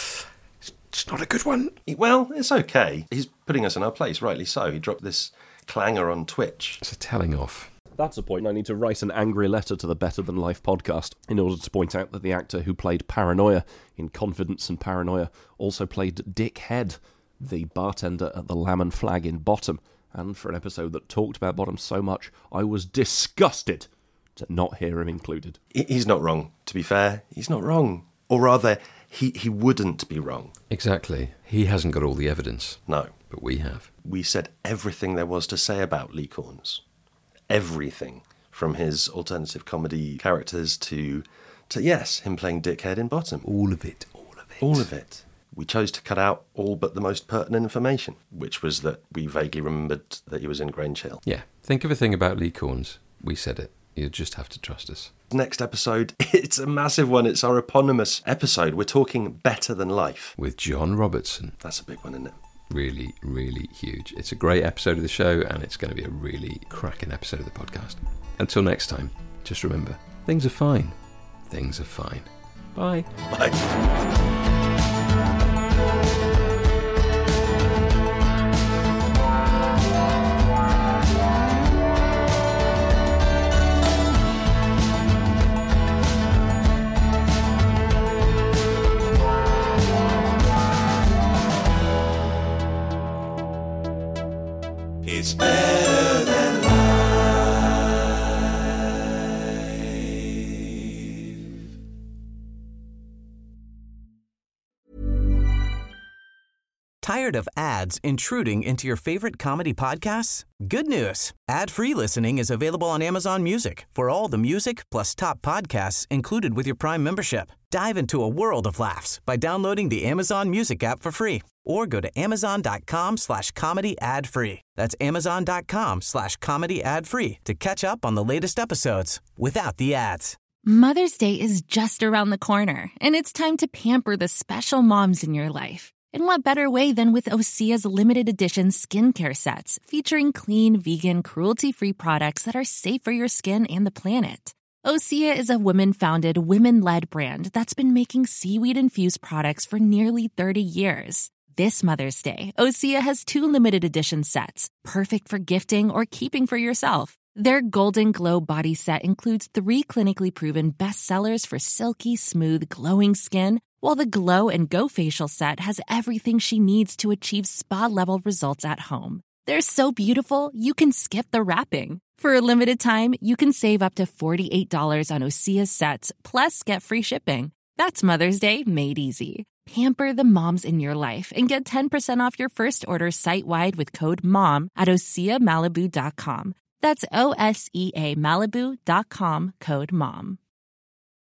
S8: it's not a good one.
S7: Well, it's okay. He's putting us in our place, rightly so. He dropped this clanger on Twitch.
S8: It's a telling off.
S14: That's a point. I need to write an angry letter to the Better Than Life podcast in order to point out that the actor who played Paranoia in Confidence and Paranoia also played Dick Head, the bartender at the Lamb and Flag in Bottom. And for an episode that talked about Bottom so much, I was disgusted to not hear him included.
S7: He's not wrong, to be fair. He's not wrong. Or rather, he wouldn't be wrong.
S8: Exactly. He hasn't got all the evidence.
S7: No.
S8: But we have.
S7: We said everything there was to say about Lee Corns. Everything. From his alternative comedy characters to yes, him playing Dickhead in Bottom.
S8: All of it.
S7: All of it. We chose to cut out all but the most pertinent information, which was that we vaguely remembered that he was in Grange Hill.
S8: Yeah. Think of a thing about Lee Corns. We said it. You just have to trust us.
S7: Next episode, it's a massive one. It's our eponymous episode. We're talking Better Than Life.
S8: With John Robertson.
S7: That's a big one, isn't it?
S8: Really, really huge. It's a great episode of the show, and it's going to be a really cracking episode of the podcast. Until next time, just remember, things are fine. Things are fine. Bye.
S7: Bye.
S9: It's better than
S15: Tired of ads intruding into your favorite comedy podcasts? Good news. Ad-free listening is available on Amazon Music for all the music plus top podcasts included with your Prime membership. Dive into a world of laughs by downloading the Amazon Music app for free or go to amazon.com/comedy ad-free. That's amazon.com/comedy ad-free to catch up on the latest episodes without the ads.
S16: Mother's Day is just around the corner, and it's time to pamper the special moms in your life. And what better way than with Osea's limited edition skincare sets featuring clean, vegan, cruelty-free products that are safe for your skin and the planet. Osea is a women-founded, women-led brand that's been making seaweed-infused products for nearly 30 years. This Mother's Day, Osea has 2 limited edition sets, perfect for gifting or keeping for yourself. Their Golden Glow body set includes 3 clinically proven bestsellers for silky, smooth, glowing skin, while the Glow and Go facial set has everything she needs to achieve spa-level results at home. They're so beautiful, you can skip the wrapping. For a limited time, you can save up to $48 on Osea's sets, plus get free shipping. That's Mother's Day made easy. Pamper the moms in your life and get 10% off your first order site-wide with code MOM at OseaMalibu.com. That's OSEA Malibu.com, code MOM.